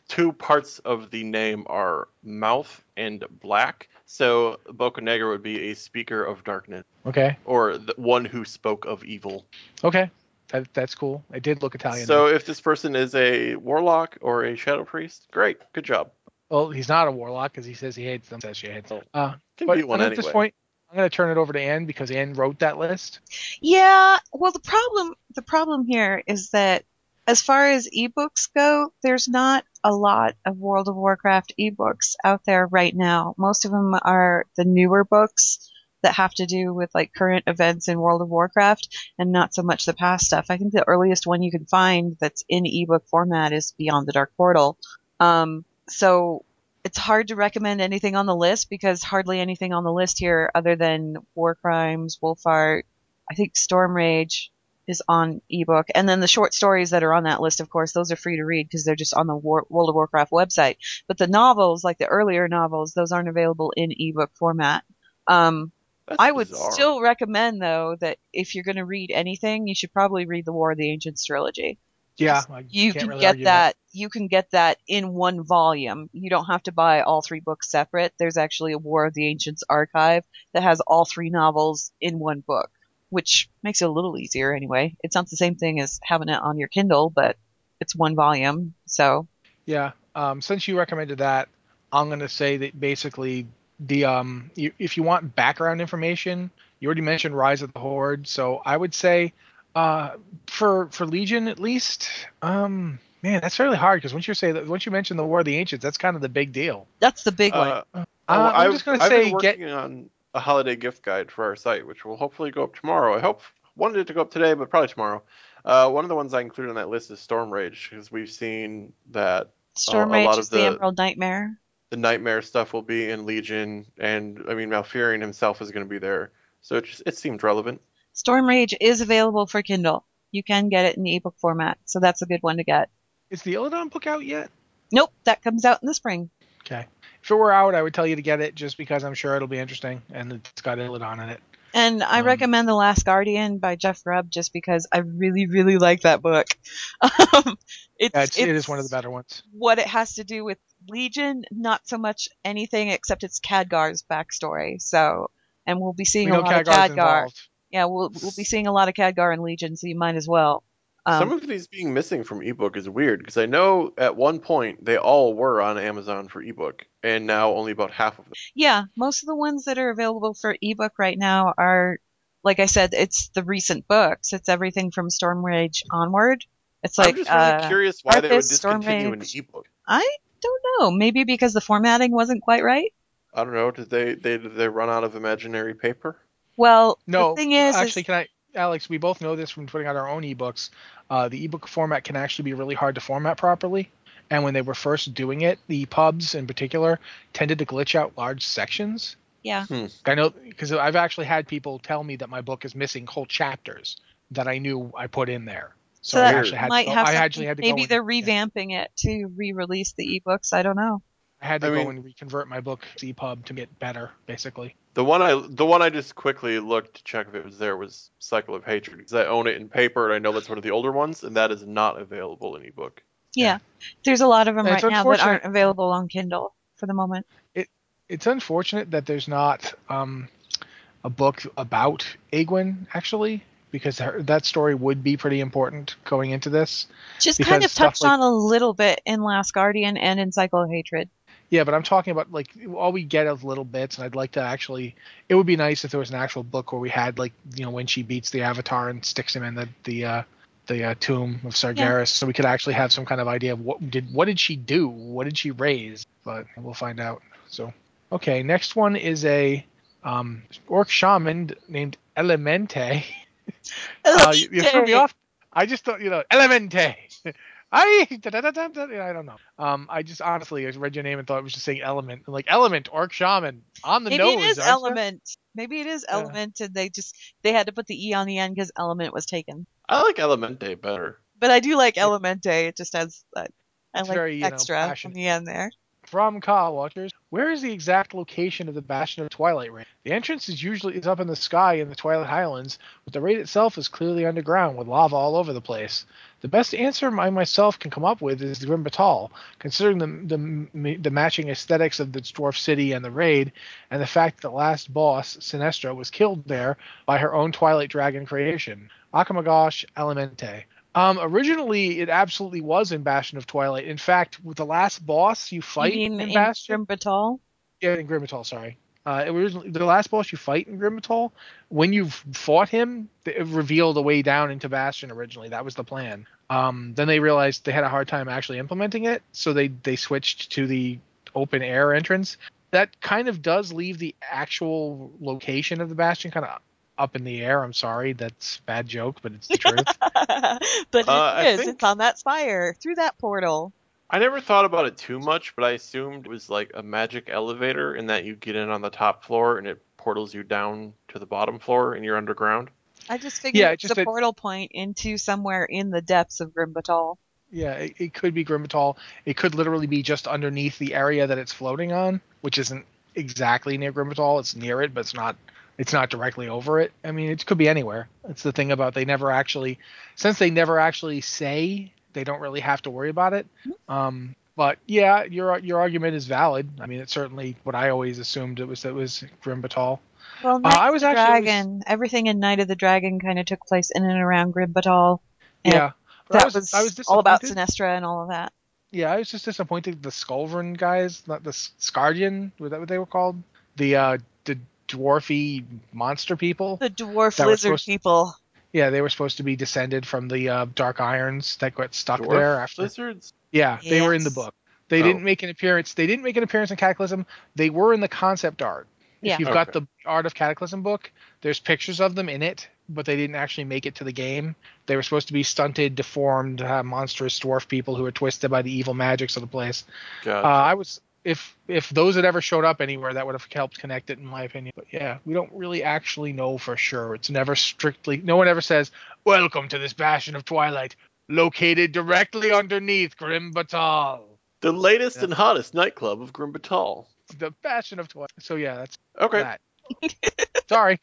two parts of the name are mouth and black. So Bocanegra would be a speaker of darkness. Okay. Or the one who spoke of evil. Okay. That, that's cool. I did look Italian. So there. if this person is a warlock or a shadow priest, great. Good job. Well, he's not a warlock because he says he hates them. Says she hates them. Uh, Can but be one at anyway. this point, I'm going to turn it over to Anne because Anne wrote that list. Yeah, well, the problem the problem here is that as far as ebooks go, there's not a lot of World of Warcraft ebooks out there right now. Most of them are the newer books that have to do with like current events in World of Warcraft and not so much the past stuff. I think the earliest one you can find that's in ebook format is Beyond the Dark Portal. Um, so it's hard to recommend anything on the list because hardly anything on the list here other than War Crimes, Wolfart, I think Storm Rage is on ebook. And then the short stories that are on that list, of course, those are free to read because they're just on the War- World of Warcraft website. But the novels, like the earlier novels, those aren't available in ebook format. Um, I would bizarre. still recommend, though, that if you're going to read anything, you should probably read the War of the Ancients trilogy. Yeah, I You can't can really get argue that. You can get that in one volume. You don't have to buy all three books separate. There's actually a War of the Ancients archive that has all three novels in one book, which makes it a little easier anyway. It's not the same thing as having it on your Kindle, but it's one volume. So Yeah. Um, since you recommended that, I'm going to say that basically the um, you, if you want background information, you already mentioned Rise of the Horde, so I would say uh, for for Legion at least, um, man, that's fairly hard because once you say that, once you mention the War of the Ancients, that's kind of the big deal. that's the big one. Uh, Uh, oh, I'm I've, just going to I've say been get. working on a holiday gift guide for our site, which will hopefully go up tomorrow. I hope wanted it to go up today, but probably tomorrow. Uh, one of the ones I included on that list is Storm Rage because we've seen that Storm a Rage lot is of the, the- Emerald Nightmare. the Nightmare stuff will be in Legion, and I mean Malfurion himself is going to be there, so it just it seemed relevant. Storm Rage is available for Kindle. You can get it in ebook format, so that's a good one to get. Is the Illidan book out yet? Nope, that comes out in the spring. Okay. If it were out, I would tell you to get it just because I'm sure it'll be interesting and it's got Illidan in it. And I Um, recommend The Last Guardian by Jeff Grubb just because I really, really like that book. Um, it's, Yeah, it's, it it's is one of the better ones. what it has to do with Legion, not so much anything except it's Khadgar's backstory. So, and we'll be seeing We a know lot Khadgar's of Khadgar. involved. Yeah, we'll we'll be seeing a lot of Khadgar in Legion, so you might as well. Um, Some of these being missing from ebook is weird because I know at one point they all were on Amazon for ebook, and now only about half of them. Yeah, most of the ones that are available for ebook right now are, like I said, it's the recent books. It's everything from Storm Rage onward. It's like I'm just really uh, curious why they would Arthas, Storm discontinue an Rage. ebook. I don't know. Maybe because the formatting wasn't quite right. I don't know. Did they they did they run out of imaginary paper? Well, No, the thing is, actually, is can I, Alex? We both know this from putting out our own ebooks. Uh, the ebook format can actually be really hard to format properly, and when they were first doing it, the pubs in particular tended to glitch out large sections. yeah, I know because I've actually had people tell me that my book is missing whole chapters that I knew I put in there. so I that actually had might to go, have I something. actually had to Maybe go they're and, yeah, revamping it to re-release the ebooks. I don't know. I had to I go mean- and reconvert my book to E P U B to get better, basically. The one I the one I just quickly looked to check if it was there was Cycle of Hatred because I own it in paper and I know that's one of the older ones and that is not available in ebook. Yeah, there's a lot of them It's right now that unfortunate. aren't available on Kindle for the moment. It's unfortunate that there's not um, a book about Aegwyn, actually, because her, that story would be pretty important going into this. Just Because kind of stuff touched like- on a little bit in Last Guardian and in Cycle of Hatred. Yeah, but I'm talking about, like, all we get is little bits, and I'd like to actually... It would be nice if there was an actual book where we had, like, you know, when she beats the Avatar and sticks him in the the uh, the uh, tomb of Sargeras, so we could actually have some kind of idea of what did what did she do? What did she raise? But we'll find out. So, okay, next one is a um, orc shaman named Elemente. uh, you, you threw me off. I just thought, you know, Elemente. I da, da, da, da, da, I don't know. Um, I just honestly I read your name and thought it was just saying element. Like Element, Orc Shaman on the Maybe nose. it is aren't ya? Element. Maybe it is Yeah. Element, and they just they had to put the E on the end because Element was taken. I like Elemente better. But I do like Elemente. It just has that. I It's like very, you know, extra passionate. on the end there. From Ka Watchers, where is the exact location of the Bastion of Twilight Raid? The entrance is usually is up in the sky in the Twilight Highlands, but the raid itself is clearly underground with lava all over the place. The best answer I myself can come up with is the Grim Batal, considering the, the the matching aesthetics of the dwarf city and the raid, and the fact that the last boss, Sinestra, was killed there by her own Twilight Dragon creation, Akamagosh Elemente. Um, originally, it absolutely was in Bastion of Twilight. In fact, with the last boss you fight you mean in in Bastion, Grimbatal? yeah, in Grimbatal, sorry. Uh, it was the last boss you fight in Grimbatal. When you fought him, it revealed a way down into Bastion. Originally, that was the plan. Um, then they realized they had a hard time actually implementing it, so they they switched to the open air entrance. That kind of does leave the actual location of the Bastion kind of up in the air. I'm sorry, that's a bad joke, but it's the truth. But Uh, I it is. think- It's on that spire through that portal. I never thought about it too much, but I assumed it was like a magic elevator in that you get in on the top floor and it portals you down to the bottom floor and you're underground. I just figured Yeah, it's just a that- portal point into somewhere in the depths of Grimbatal. Yeah, it, it could be Grimbatal. It could literally be just underneath the area that it's floating on, which isn't exactly near Grimbatal. It's near it, but it's not. It's not directly over it. I mean, it could be anywhere. That's the thing about they never actually, since they never actually say, they don't really have to worry about it. Um, but yeah, your your argument is valid. I mean, it's certainly what I always assumed it was. It was Grimbatal. Well, Uh, Night I of was the actually always- Dragon, everything in Night of the Dragon kind of took place in and around Grimbatal. And Yeah, but that I was, was, I was all about disappointed. Sinestra and all of that. Yeah, I was just disappointed. The Skulvern guys, not the Scardian, was that what they were called? The uh, the dwarfy monster people. The dwarf That was lizard supposed to- people. Yeah, they were supposed to be descended from the uh, Dark Irons that got stuck Dwarf there after. lizards? Yeah, they were in the Yes. book. They Oh. didn't make an appearance. They didn't make an appearance in Cataclysm. They were in the concept art. Yeah. If you've got Okay. the Art of Cataclysm book, there's pictures of them in it, but they didn't actually make it to the game. They were supposed to be stunted, deformed, uh, monstrous dwarf people who were twisted by the evil magics of the place. Gotcha. Uh, I was if if those had ever showed up anywhere, that would have helped connect it, in my opinion. But yeah, we don't really actually know for sure. It's never strictly. No one ever says, "Welcome to this Bastion of Twilight, located directly underneath Grimbatal, the latest yeah. and hottest nightclub of Grimbatal. the Bastion of Twilight." So yeah, that's Okay. that. Sorry,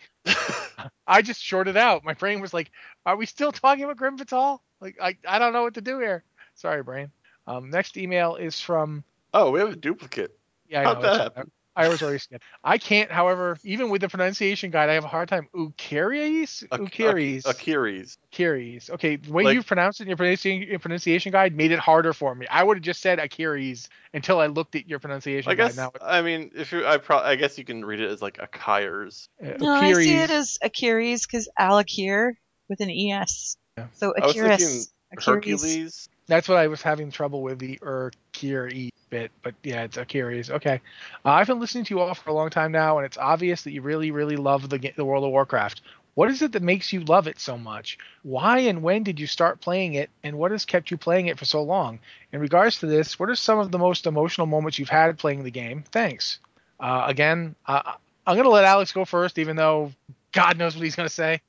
I just shorted out. My brain was like, "Are we still talking about Grimbatal?" Like, I I don't know what to do here. Sorry, brain. Um, next email is from. Oh, we have a duplicate. Yeah, I How'd know. that it's- happen? I was already skipped. I can't, however, even with the pronunciation guide, I have a hard time. Ukiris? A- Ukiris. A, Akiris. Ukiris. Okay, the way Like- you pronounce it in your pronunciation, your pronunciation guide made it harder for me. I would have just said Akiris until I looked at your pronunciation I guide. guess. Now, I mean, if you, I pro, I guess you can read it as like Akires. uh, No, I see it Ukiris. as Akiris because Alakir with an E S. Yeah. So I was thinking Akiris. Akiris. Hercules. That's what I was having trouble with, the Urkiri bit, but yeah, it's Akiris. Okay. Uh, I've been listening to you all for a long time now, and it's obvious that you really, really love the, ga- the World of Warcraft. What is it that makes you love it so much? Why and when did you start playing it, and what has kept you playing it for so long? In regards to this, what are some of the most emotional moments you've had playing the game? Thanks. Uh, again, uh, I'm going to let Alex go first, even though God knows what he's going to say.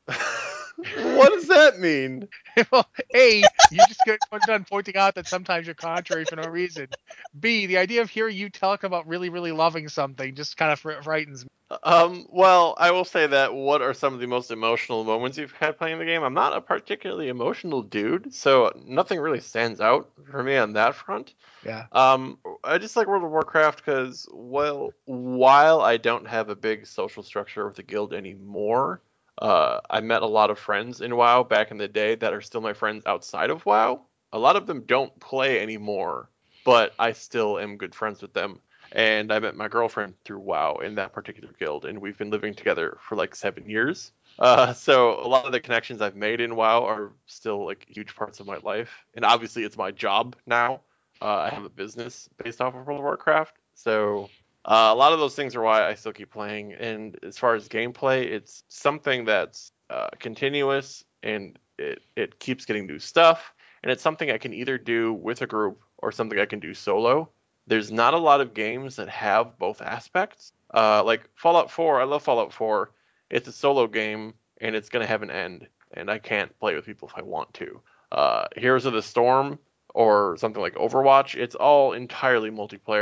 What does that mean? Well, A, you just get done pointing out that sometimes you're contrary for no reason. B, the idea of hearing you talk about really, really loving something just kind of fr- frightens me. Um, well, I will say that what are some of the most emotional moments you've had playing the game? I'm not a particularly emotional dude, so nothing really stands out for me on that front. Yeah. Um, I just like World of Warcraft because, well, while I don't have a big social structure with the guild anymore, uh, I met a lot of friends in WoW back in the day that are still my friends outside of WoW. A lot of them don't play anymore, but I still am good friends with them. And I met my girlfriend through WoW in that particular guild, and we've been living together for like seven years. Uh, so a lot of the connections I've made in WoW are still like huge parts of my life. And obviously it's my job now. Uh, I have a business based off of World of Warcraft. So uh, a lot of those things are why I still keep playing. And as far as gameplay, it's something that's uh, continuous, and it, it keeps getting new stuff. And it's something I can either do with a group or something I can do solo. There's not a lot of games that have both aspects. Uh, like Fallout four, I love Fallout four. It's a solo game, and it's going to have an end, and I can't play with people if I want to. Uh, Heroes of the Storm or something like Overwatch, it's all entirely multiplayer.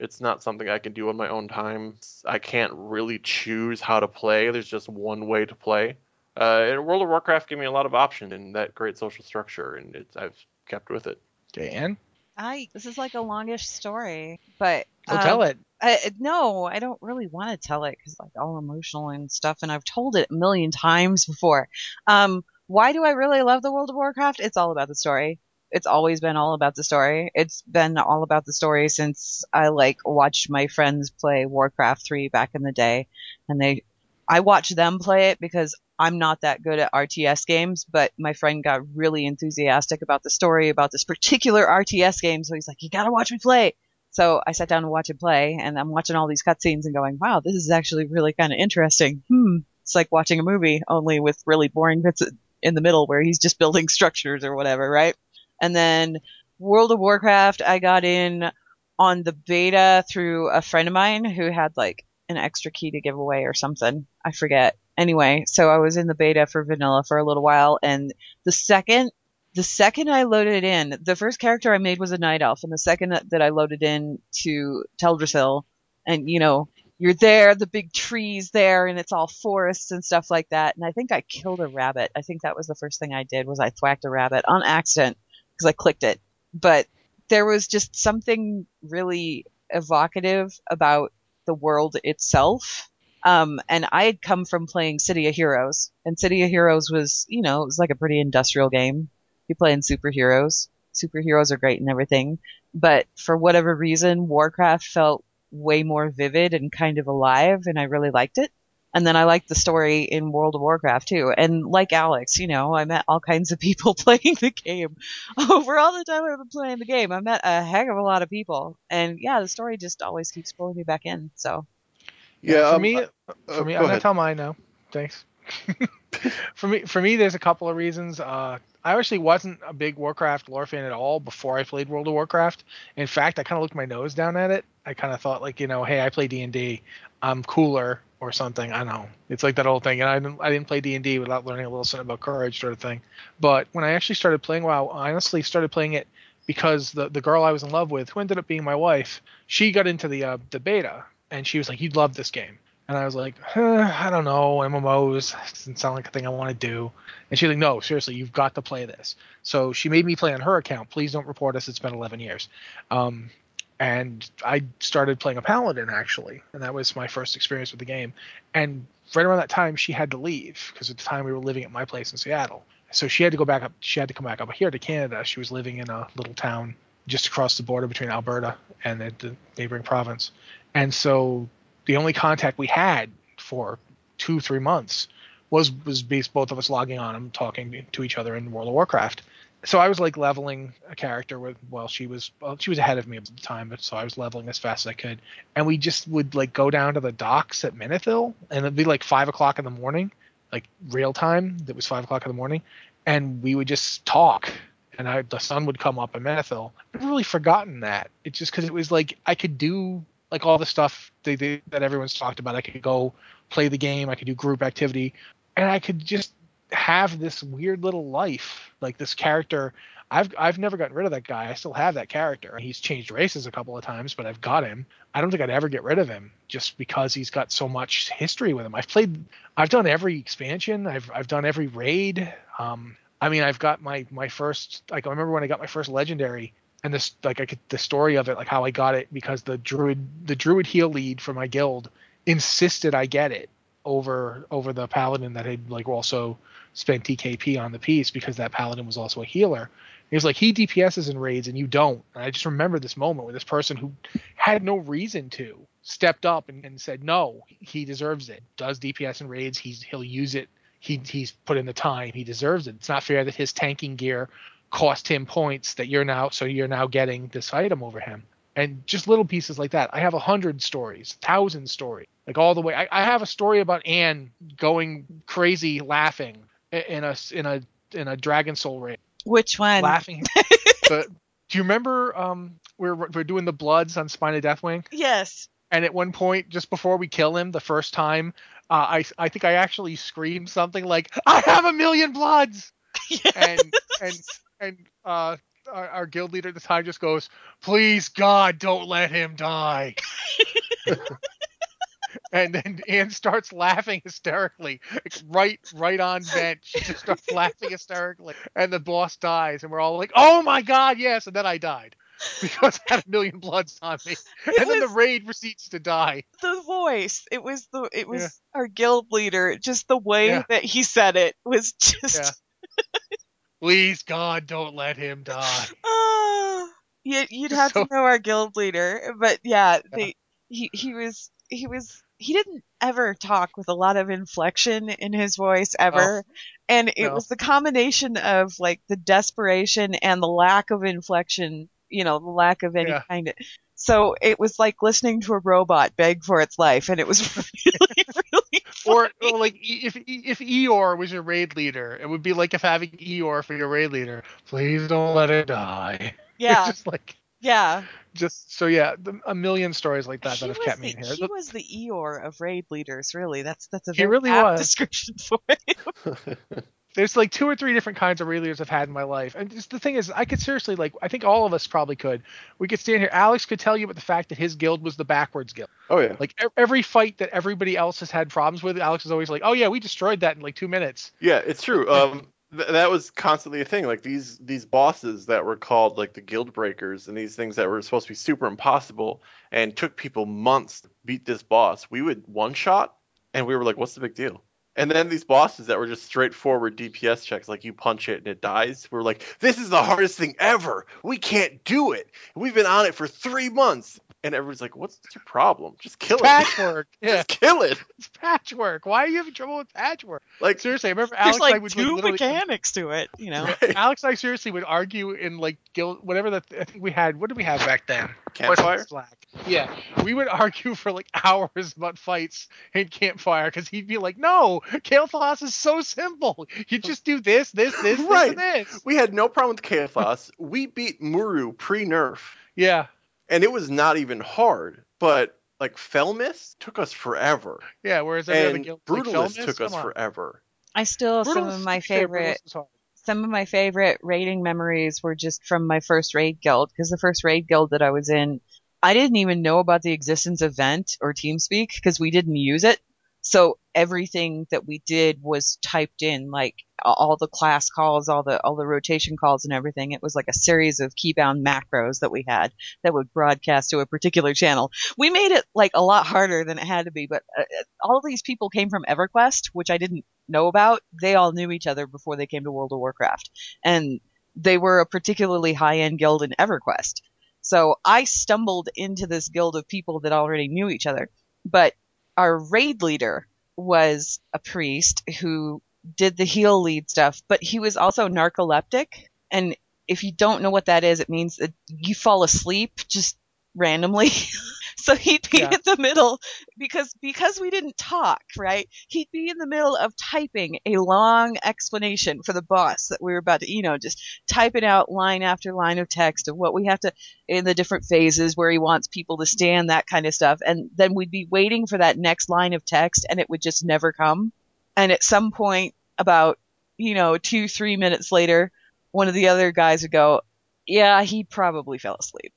It's not something I can do on my own time. I can't really choose how to play. There's just one way to play. Uh, and World of Warcraft gave me a lot of options and that great social structure, and it's, I've kept with it. Dan? I this is like a longish story, but Well, um, tell it. I, no, I don't really want to tell it because like all emotional and stuff, and I've told it a million times before. Um, why do I really love the World of Warcraft? It's all about the story. It's always been all about the story. It's been all about the story since I like watched my friends play Warcraft three back in the day, and they, I watched them play it because I'm not that good at R T S games, but my friend got really enthusiastic about the story about this particular R T S game, so he's like, you gotta watch me play. So I sat down and watched him play, and I'm watching all these cutscenes and going, wow, this is actually really kind of interesting. Hmm. It's like watching a movie, only with really boring bits in the middle where he's just building structures or whatever, right? And then World of Warcraft, I got in on the beta through a friend of mine who had like an extra key to give away or something. I forget. Anyway, so I was in the beta for vanilla for a little while, and the second the second I loaded in, the first character I made was a night elf, and the second that, that I loaded in to Teldrassil, and you know, you're there, the big trees there, and it's all forests and stuff like that, and I think I killed a rabbit. I think that was the first thing I did, was I thwacked a rabbit on accident because I clicked it. But there was just something really evocative about the world itself. Um, and I had come from playing City of Heroes, and City of Heroes was, you know, it was like a pretty industrial game. You play in superheroes. Superheroes are great and everything. But for whatever reason, Warcraft felt way more vivid and kind of alive, and I really liked it. And then I liked the story in World of Warcraft too. And like Alex, you know, I met all kinds of people playing the game. Over all the time I've been playing the game, I met a heck of a lot of people. And yeah, the story just always keeps pulling me back in. So Yeah, for um, me, uh, for me, go I'm gonna ahead. tell mine now. Thanks. for me, for me, there's a couple of reasons. Uh, I actually wasn't a big Warcraft lore fan at all before I played World of Warcraft. In fact, I kind of looked my nose down at it. I kind of thought, like, you know, hey, I play D and D, I'm cooler or something. I don't know. It's like that old thing, and I didn't, I didn't play D and D without learning a little something about courage, sort of thing. But when I actually started playing WoW, I honestly started playing it because the the girl I was in love with, who ended up being my wife, she got into the uh, the beta, and she was like, "You'd love this game." And I was like, huh, I don't know, M M Os doesn't sound like a thing I want to do. And she's like, no, seriously, you've got to play this. So she made me play on her account. Please don't report us. It's been eleven years. Um, and I started playing a paladin, actually. And that was my first experience with the game. And right around that time, she had to leave because at the time we were living at my place in Seattle. So she had to go back up. She had to come back up here to Canada. She was living in a little town just across the border between Alberta and the, the neighboring province. And so the only contact we had for two, three months was was based both of us logging on and talking to each other in World of Warcraft. So I was like leveling a character with, well, she was well, she was ahead of me at the time, but so I was leveling as fast as I could. And we just would like go down to the docks at Menethil, and it'd be like five o'clock in the morning, like real time. That was five o'clock in the morning, and we would just talk. And I, the sun would come up in Menethil. I've really forgotten that. It's just because it was like I could do like all the stuff they, they, that everyone's talked about. I could go play the game. I could do group activity, and I could just have this weird little life. Like this character, I've I've never gotten rid of that guy. I still have that character. He's changed races a couple of times, but I've got him. I don't think I'd ever get rid of him just because he's got so much history with him. I've played, I've done every expansion. I've I've done every raid. Um, I mean, I've got my my first. Like I remember when I got my first legendary. And this, like, I could, the story of it, like how I got it, because the druid, the druid heal lead for my guild insisted I get it over over the paladin that had like also spent T K P on the piece, because that paladin was also a healer. He was like, he D P S's in raids and you don't. And I just remember this moment where this person who had no reason to stepped up and, and said, no, he deserves it. Does D P S in raids? He's he'll use it. He he's put in the time. He deserves it. It's not fair that his tanking gear cost him points that you're now, so you're now getting this item over him. And just little pieces like that. I have a hundred stories, thousand stories, like all the way. I, I have a story about Anne going crazy laughing in a in a in a Dragon Soul raid. which one? Laughing. But do you remember um we're we're doing the Bloods on Spine of Deathwing? Yes. And at one point, just before we kill him the first time, uh, I I think I actually screamed something like, "I have a million bloods!" Yes. and and and uh, our, our guild leader at the time just goes, "Please God, don't let him die." And then Anne starts laughing hysterically, like, right, right on vent. She just starts laughing hysterically, and the boss dies, and we're all like, "Oh my God, yes!" And then I died because I had a million bloods on me, It and then the was- raid proceeds to die. The voice. It was the. It was Yeah. our guild leader. Just the way Yeah. that he said it was just. Please God, don't let him die. Ah, you, you'd have So- to know our guild leader, but yeah, they he he was he was he didn't ever talk with a lot of inflection in his voice ever, and it No. was the combination of like the desperation and the lack of inflection, you know, the lack of any Yeah. kind of. So it was like listening to a robot beg for its life, and it was really really Or, funny. or like E- if if Eeyore was your raid leader, it would be like if having Eeyore for your raid leader. Please don't let it die. Yeah, Just like yeah. just so yeah, the, a million stories like that He that have was kept me the in here. he was the Eeyore of raid leaders, really. That's that's a He very really apt was. description for it. There's like two or three different kinds of raid leaders I've had in my life, and just the thing is, I could seriously like, I think all of us probably could. We could stand here. Alex could tell you about the fact that his guild was the backwards guild. Oh yeah. Like e- every fight that everybody else has had problems with, Alex is always like, "Oh yeah, we destroyed that in like two minutes." Yeah, it's true. Um, th- that was constantly a thing. Like these these bosses that were called like the guild breakers, and these things that were supposed to be super impossible and took people months to beat this boss. We would one shot, and we were like, "What's the big deal?" And then these bosses that were just straightforward D P S checks, like you punch it and it dies. We were like, "This is the hardest thing ever. We can't do it. We've been on it for three months." And everyone's like, "What's your problem? Just kill it. Patchwork. Yeah, Just kill it." it's patchwork. Why are you having trouble with patchwork? Like Seriously, I remember There's Alex and I like would two literally, mechanics to it, you know. Alex and I seriously would argue in like guild, whatever that I think we had. What did we have back then? Campfire? Was it Slack? Yeah, we would argue for like hours about fights in Campfire because he'd be like, "No, Kael'thas is so simple. You just do this, this, this, Right. this, and this." We had no problem with Kael'thas. We beat Muru pre-nerf, Yeah, and it was not even hard. But like Felmis took us forever, yeah. Whereas every other and guild, like Brutalist Felmis, took us come on. forever. I still some Brutalist- of my yeah, favorite Brutalist is hard. some of my favorite raiding memories were just from my first raid guild, because the first raid guild that I was in, I didn't even know about the existence of Vent or TeamSpeak because we didn't use it. So everything that we did was typed in, like all the class calls, all the all the rotation calls and everything. It was like a series of keybound macros that we had that would broadcast to a particular channel. We made it like a lot harder than it had to be, but uh, all of these people came from EverQuest, which I didn't know about. They all knew each other before they came to World of Warcraft, and they were a particularly high-end guild in EverQuest. So I stumbled into this guild of people that already knew each other, but our raid leader was a priest who did the heal lead stuff, but he was also narcoleptic. And if you don't know what that is, it means that you fall asleep just randomly. So he'd be Yeah. in the middle because because we didn't talk, right? He'd be in the middle of typing a long explanation for the boss that we were about to, you know, just typing out line after line of text of what we have to in the different phases where he wants people to stand, that kind of stuff. And then we'd be waiting for that next line of text and it would just never come. And at some point, about, you know, two, three minutes later, one of the other guys would go, "Yeah, he probably fell asleep."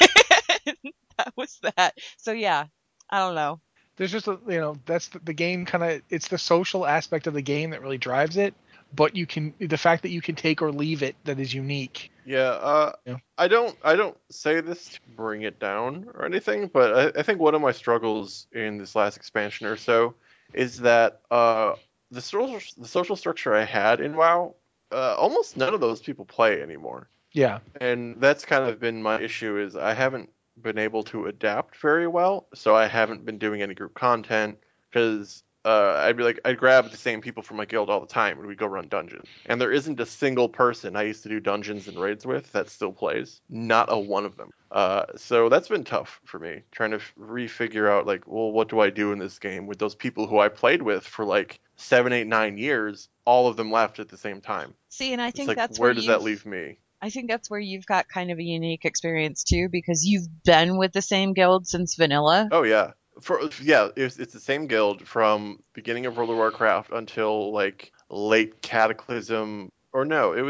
That was that. So yeah, I don't know. There's just a, you know, that's the, the game kind of, it's the social aspect of the game that really drives it. But you can, the fact that you can take or leave it, that is unique. Yeah, uh, Yeah. I don't I don't say this to bring it down or anything, but I, I think one of my struggles in this last expansion or so is that uh, the social the social structure I had in WoW, uh, almost none of those people play anymore, Yeah. and that's kind of been my issue. Is I haven't been able to adapt very well, so I haven't been doing any group content because uh, I'd be like, I'd grab the same people from my guild all the time and we'd go run dungeons. And there isn't a single person I used to do dungeons and raids with that still plays. Not a one of them. Uh, so that's been tough for me, trying to f- refigure out, like, well, what do I do in this game with those people who I played with for like seven, eight, nine years? All of them left at the same time. See, and I It's think like, that's where where does you've- that leave me? I think that's where you've got kind of a unique experience too, because you've been with the same guild since vanilla. Oh yeah, for yeah, it's it's the same guild from beginning of World of Warcraft until like late Cataclysm, or no, it was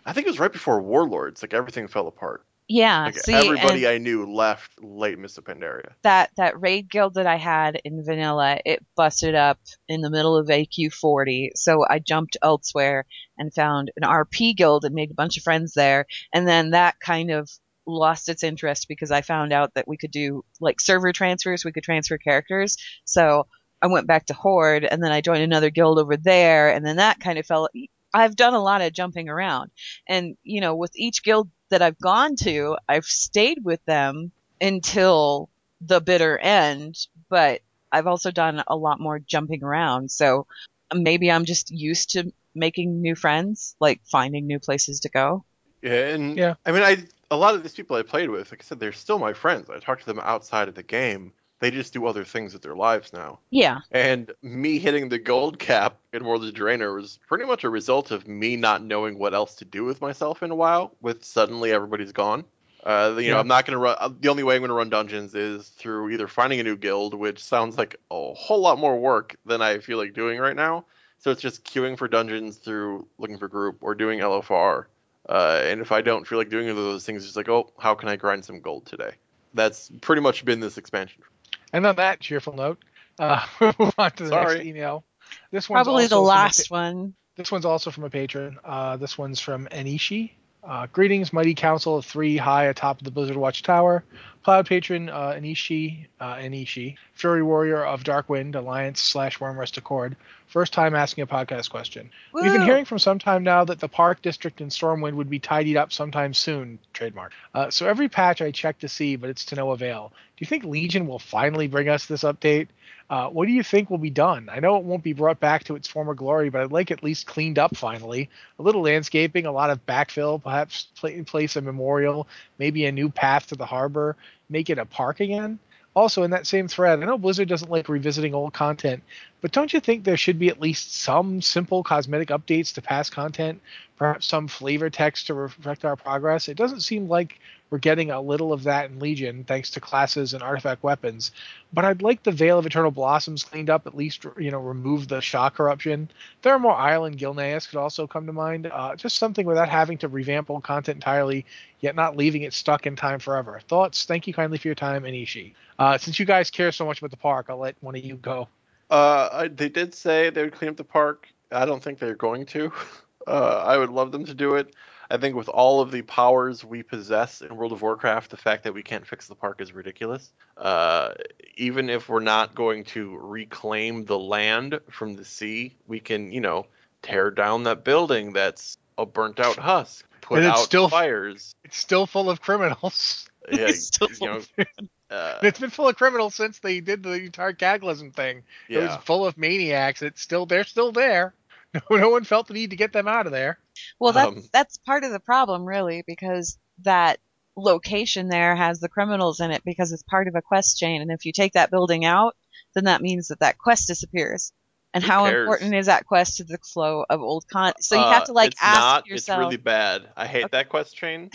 I think it was right before Warlords. Like everything fell apart. Yeah, Like see, everybody and I knew left late Mists of Pandaria. that that raid guild that I had in vanilla, it busted up in the middle of A Q forty, so I jumped elsewhere and found an R P guild and made a bunch of friends there, and then that kind of lost its interest because I found out that we could do like server transfers, we could transfer characters, so I went back to Horde, and then I joined another guild over there, and then that kind of fell. I've done a lot of jumping around, and you know, with each guild that I've gone to, I've stayed with them until the bitter end, but I've also done a lot more jumping around. So maybe I'm just used to making new friends, like finding new places to go. Yeah, and Yeah. I mean, I a lot of these people I played with, like I said, they're still my friends. I talk to them outside of the game. They just do other things with their lives now. Yeah. And me hitting the gold cap in World of Draenor was pretty much a result of me not knowing what else to do with myself in a while, with suddenly everybody's gone. Uh, you know, Yeah. I'm not going to run, the only way I'm going to run dungeons is through either finding a new guild, which sounds like a whole lot more work than I feel like doing right now. So it's just queuing for dungeons through looking for group or doing L F R. Uh, and if I don't feel like doing either of those things, it's like, oh, how can I grind some gold today? That's pretty much been this expansion. And on that cheerful note, uh, we'll move on to the Sorry. next email. This one's Probably the also from a last pa- one. This one's also from a patron. Uh, this one's from Anishi. Uh, greetings, mighty council of three high atop of the Blizzard Watch Tower. Cloud patron uh, Anishi, uh, Anishi, Fury Warrior of Darkwind Alliance slash Wormrest Accord. First time asking a podcast question. We've been Woo! hearing from some time now that the Park District in Stormwind would be tidied up sometime soon, trademark. Uh, so every patch I check to see, but it's to no avail. Do you think Legion will finally bring us this update? Uh, what do you think will be done? I know it won't be brought back to its former glory, but I'd like it at least cleaned up finally. A little landscaping, a lot of backfill, perhaps pla- place a memorial, maybe a new path to the harbor, make it a park again. Also, in that same thread, I know Blizzard doesn't like revisiting old content, but don't you think there should be at least some simple cosmetic updates to past content? Perhaps some flavor text to reflect our progress? It doesn't seem like we're getting a little of that in Legion, thanks to classes and artifact weapons. But I'd like the Veil of Eternal Blossoms cleaned up, at least, you know, remove the shock corruption. Theramore Isle and Gilneas could also come to mind. Uh, just something without having to revamp old content entirely, yet not leaving it stuck in time forever. Thoughts? Thank you kindly for your time, Anishi. Uh, since you guys care so much about the park, I'll let one of you go. Uh, I, they did say they would clean up the park. I don't think they're going to. Uh, I would love them to do it. I think with all of the powers we possess in World of Warcraft, the fact that we can't fix the park is ridiculous. Uh, even if we're not going to reclaim the land from the sea, we can, you know, tear down that building that's a burnt out husk, put And it's out still- fires. It's still full of criminals. Yeah, It's still you know, uh, It's been full of criminals since they did the entire Cataclysm thing. It was yeah. full of maniacs. It's still they're still there. No, no one felt the need to get them out of there. Well, that's Um, that's part of the problem, really, because that location there has the criminals in it because it's part of a quest chain, and if you take that building out, then that means that that quest disappears. And Who how cares? important is that quest to the flow of old content? So you Uh, have to like it's ask not, yourself. It's really bad. I hate that quest chain.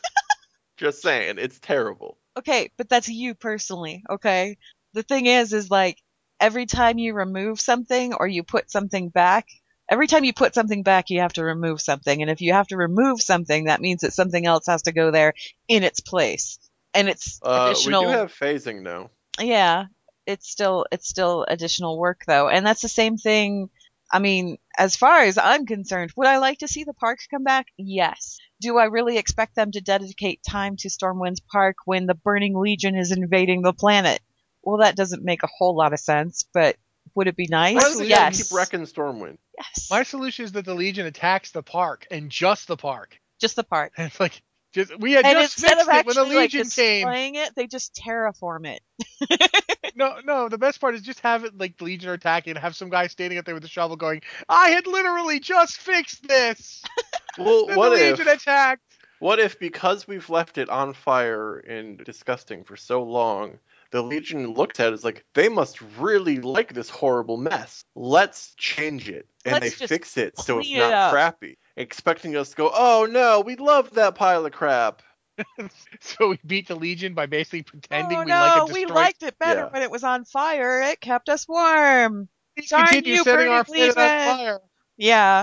Just saying, it's terrible. Okay, but that's you personally, okay? The thing is, is like, every time you remove something or you put something back, every time you put something back, you have to remove something. And if you have to remove something, that means that something else has to go there in its place. And it's Uh, we additional. do have phasing now. Yeah, it's still, it's still additional work though. And that's the same thing. I mean, as far as I'm concerned, would I like to see the parks come back? Yes. Do I really expect them to dedicate time to Stormwind's Park when the Burning Legion is invading the planet? Well, that doesn't make a whole lot of sense, but would it be nice? Why does it Yes. keep wrecking Stormwind? Yes. My solution is that the Legion attacks the park and just the park. Just the park. And it's like just we had And just instead fixed of it when the actually like Legion came. displaying it, they just terraform it. No, no. The best part is just have it like the Legion are attacking and have some guy standing up there with a shovel going, "I had literally just fixed this." Well, Then what the if? Legion attacked. What if because we've left it on fire and disgusting for so long, the Legion looked at it as like, they must really like this horrible mess. Let's change it. And Let's they just fix it so it's clean it not up. crappy. Expecting us to go, oh no, we loved that pile of crap. So we beat the Legion by basically pretending Oh we no, like a we destroyed. liked it better Yeah. when it was on fire. It kept us warm. We Darn continue you, setting our Burning planet on Legion. fire. Yeah.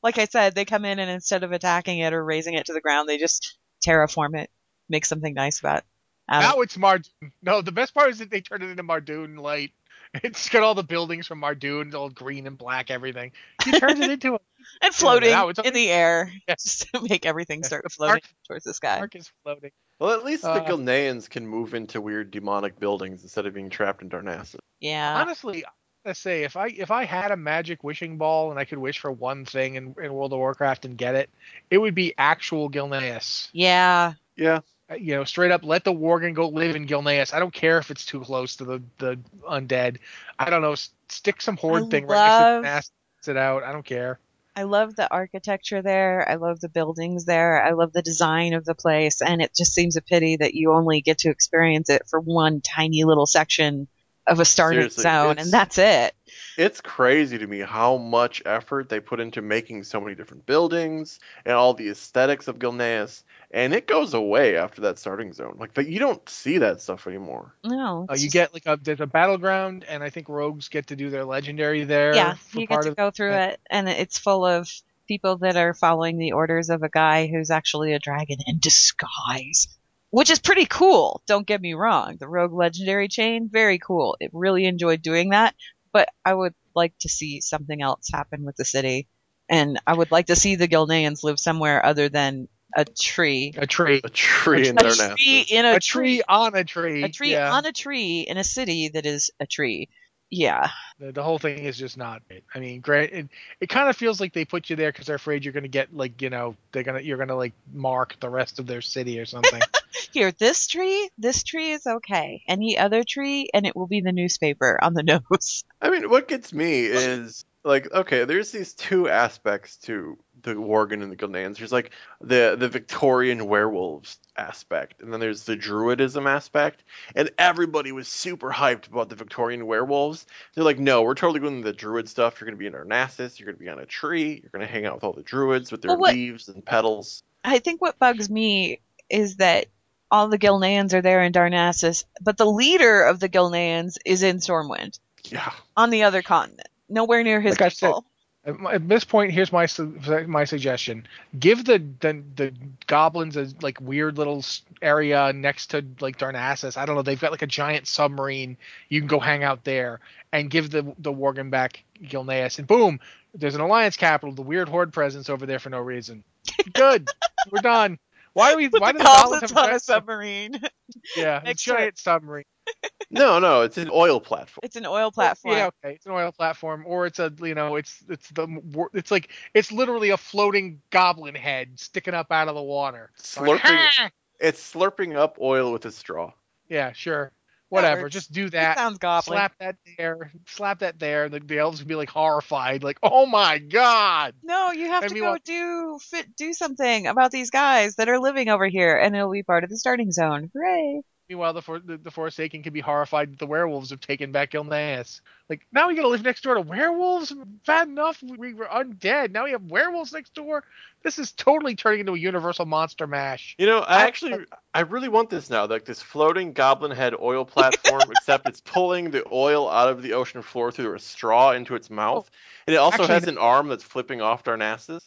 like I said, they come in and instead of attacking it or raising it to the ground, they just terraform it, make something nice about it. Now it's Mardoon. No, the best part is that they turn it into Mardoon Light. It's got all the buildings from Mardoon, all green and black, everything. He turns it into a... and floating now it's in the air, yeah. just to make everything start The floating park, towards the sky. Park is floating. Well, at least the Uh, Gilneans can move into weird demonic buildings instead of being trapped in Darnassus. Yeah. Honestly, I gotta say, if I if I had a magic wishing ball and I could wish for one thing in, in World of Warcraft and get it, it would be actual Gilneas. Yeah. Yeah. You know, straight up, let the Worgen go live in Gilneas. I don't care if it's too close to the, the undead. I don't know, s- stick some horde I thing love- right next to the it out. I don't care. I love the architecture there. I love the buildings there. I love the design of the place. And it just seems a pity that you only get to experience it for one tiny little section of a starting Seriously, zone, it's- and that's it. It's crazy to me how much effort they put into making so many different buildings and all the aesthetics of Gilneas, and it goes away after that starting zone. Like, but you don't see that stuff anymore. No. Uh, it's you just- get like a there's a battleground, and I think rogues get to do their legendary there. Yeah, for you get part to of go through yeah. it, and it's full of people that are following the orders of a guy who's actually a dragon in disguise, which is pretty cool. Don't get me wrong. The Rogue Legendary chain, very cool. It really enjoyed doing that, but I would like to see something else happen with the city, and I would like to see the Gilneans live somewhere other than a tree. A tree. A tree in A Darnassus. tree in a, A tree on a tree. A tree yeah. on a tree in a city that is a tree. Yeah. The, the whole thing is just not it. I mean, grant it, it kind of feels like they put you there because they're afraid you're going to get like, you know, they're gonna you're gonna like mark the rest of their city or something. Here, this tree, this tree is okay. Any other tree, and it will be the newspaper on the nose. I mean, what gets me is, like, okay, there's these two aspects to the Worgen and the Gilneans. There's, like, the, the Victorian werewolves aspect, and then there's the druidism aspect, and everybody was super hyped about the Victorian werewolves. They're like, no, we're totally going to the druid stuff. You're going to be in Darnassus, you're going to be on a tree, you're going to hang out with all the druids with their Well, what- leaves and petals. I think what bugs me is that all the Gilneans are there in Darnassus, but the leader of the Gilneans is in Stormwind, Yeah. on the other continent, nowhere near his Like I said, people. At my- at this point, here's my su- my suggestion: give the the, the goblins a like weird little s- area next to like Darnassus. I don't know. They've got like a giant submarine. You can go hang out there, and give the the Worgen back Gilneas, and boom, there's an alliance capital. The weird horde presence over there for no reason. Good, we're done. Why are we? Put why the do the goblins goblins have on a giant sub- submarine. Yeah, a next to giant submarine. No, no, it's an oil platform. It's an oil platform. Yeah, okay, it's an oil platform, or it's a you know, it's it's the it's like it's literally a floating goblin head sticking up out of the water. Going, Slurping, "Ha!" it's slurping up oil with a straw. Yeah, sure, whatever. works. Just do It that. sounds goblin. Slap that there. Slap that there. The, the elves would be like horrified, like, oh my god. No, you have And to we go want- do fit do something about these guys that are living over here, and it'll be part of the starting zone. Hooray! Meanwhile, the, for, the the Forsaken can be horrified that the werewolves have taken back Gilneas. Like, now we gotta live next door to werewolves? Bad enough we were undead. Now we have werewolves next door? This is totally turning into a universal monster mash. You know, I I- actually, I really want this now. Like this floating goblin head oil platform, except it's pulling the oil out of the ocean floor through a straw into its mouth, and it also Actually, has an arm that's flipping off Darnassus.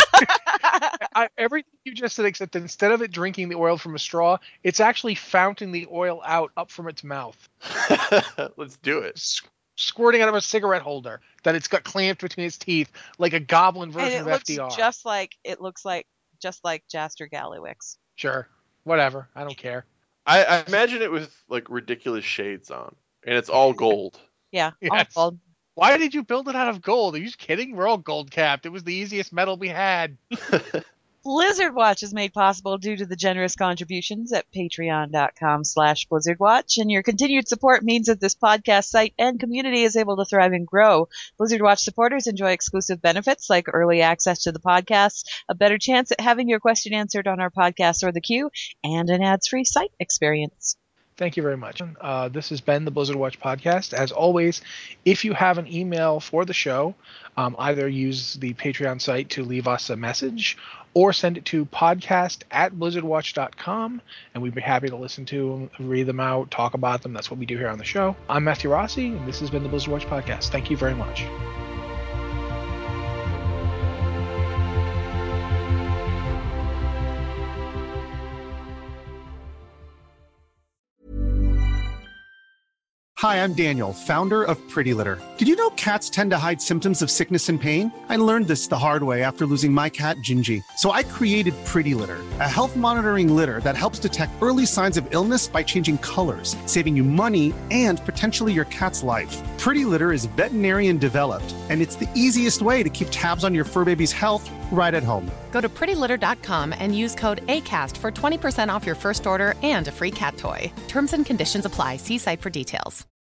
I, everything you just said, except instead of it drinking the oil from a straw, it's actually fountaining the oil out up from its mouth, Let's do it. S- squirting out of a cigarette holder that it's got clamped between its teeth, like a goblin And version it of looks F D R. just like it looks like just like Jaster Gallywix. Sure, whatever. I don't care. I, I imagine it with like ridiculous shades on, and it's all gold. Yeah, all Yes. gold. Why did you build it out of gold? Are you just kidding? We're all gold capped. It was the easiest metal we had. Blizzard Watch is made possible due to the generous contributions at patreon.com slash blizzardwatch, and your continued support means that this podcast site and community is able to thrive and grow. Blizzard Watch supporters enjoy exclusive benefits like early access to the podcast, a better chance at having your question answered on our podcast or the queue, and an ads-free site experience. Thank you very much. Uh, this has been the Blizzard Watch podcast. As always, if you have an email for the show, um, either use the Patreon site to leave us a message or send it to podcast at blizzardwatch dot com, and we'd be happy to listen to them, read them out, talk about them. That's what we do here on the show. I'm Matthew Rossi, and this has been the Blizzard Watch podcast. Thank you very much. Hi, I'm Daniel, founder of Pretty Litter. Did you know cats tend to hide symptoms of sickness and pain? I learned this the hard way after losing my cat, Gingy. So I created Pretty Litter, a health monitoring litter that helps detect early signs of illness by changing colors, saving you money and potentially your cat's life. Pretty Litter is veterinarian developed, and it's the easiest way to keep tabs on your fur baby's health right at home. Go to pretty litter dot com and use code ACAST for twenty percent off your first order and a free cat toy. Terms and conditions apply. See site for details.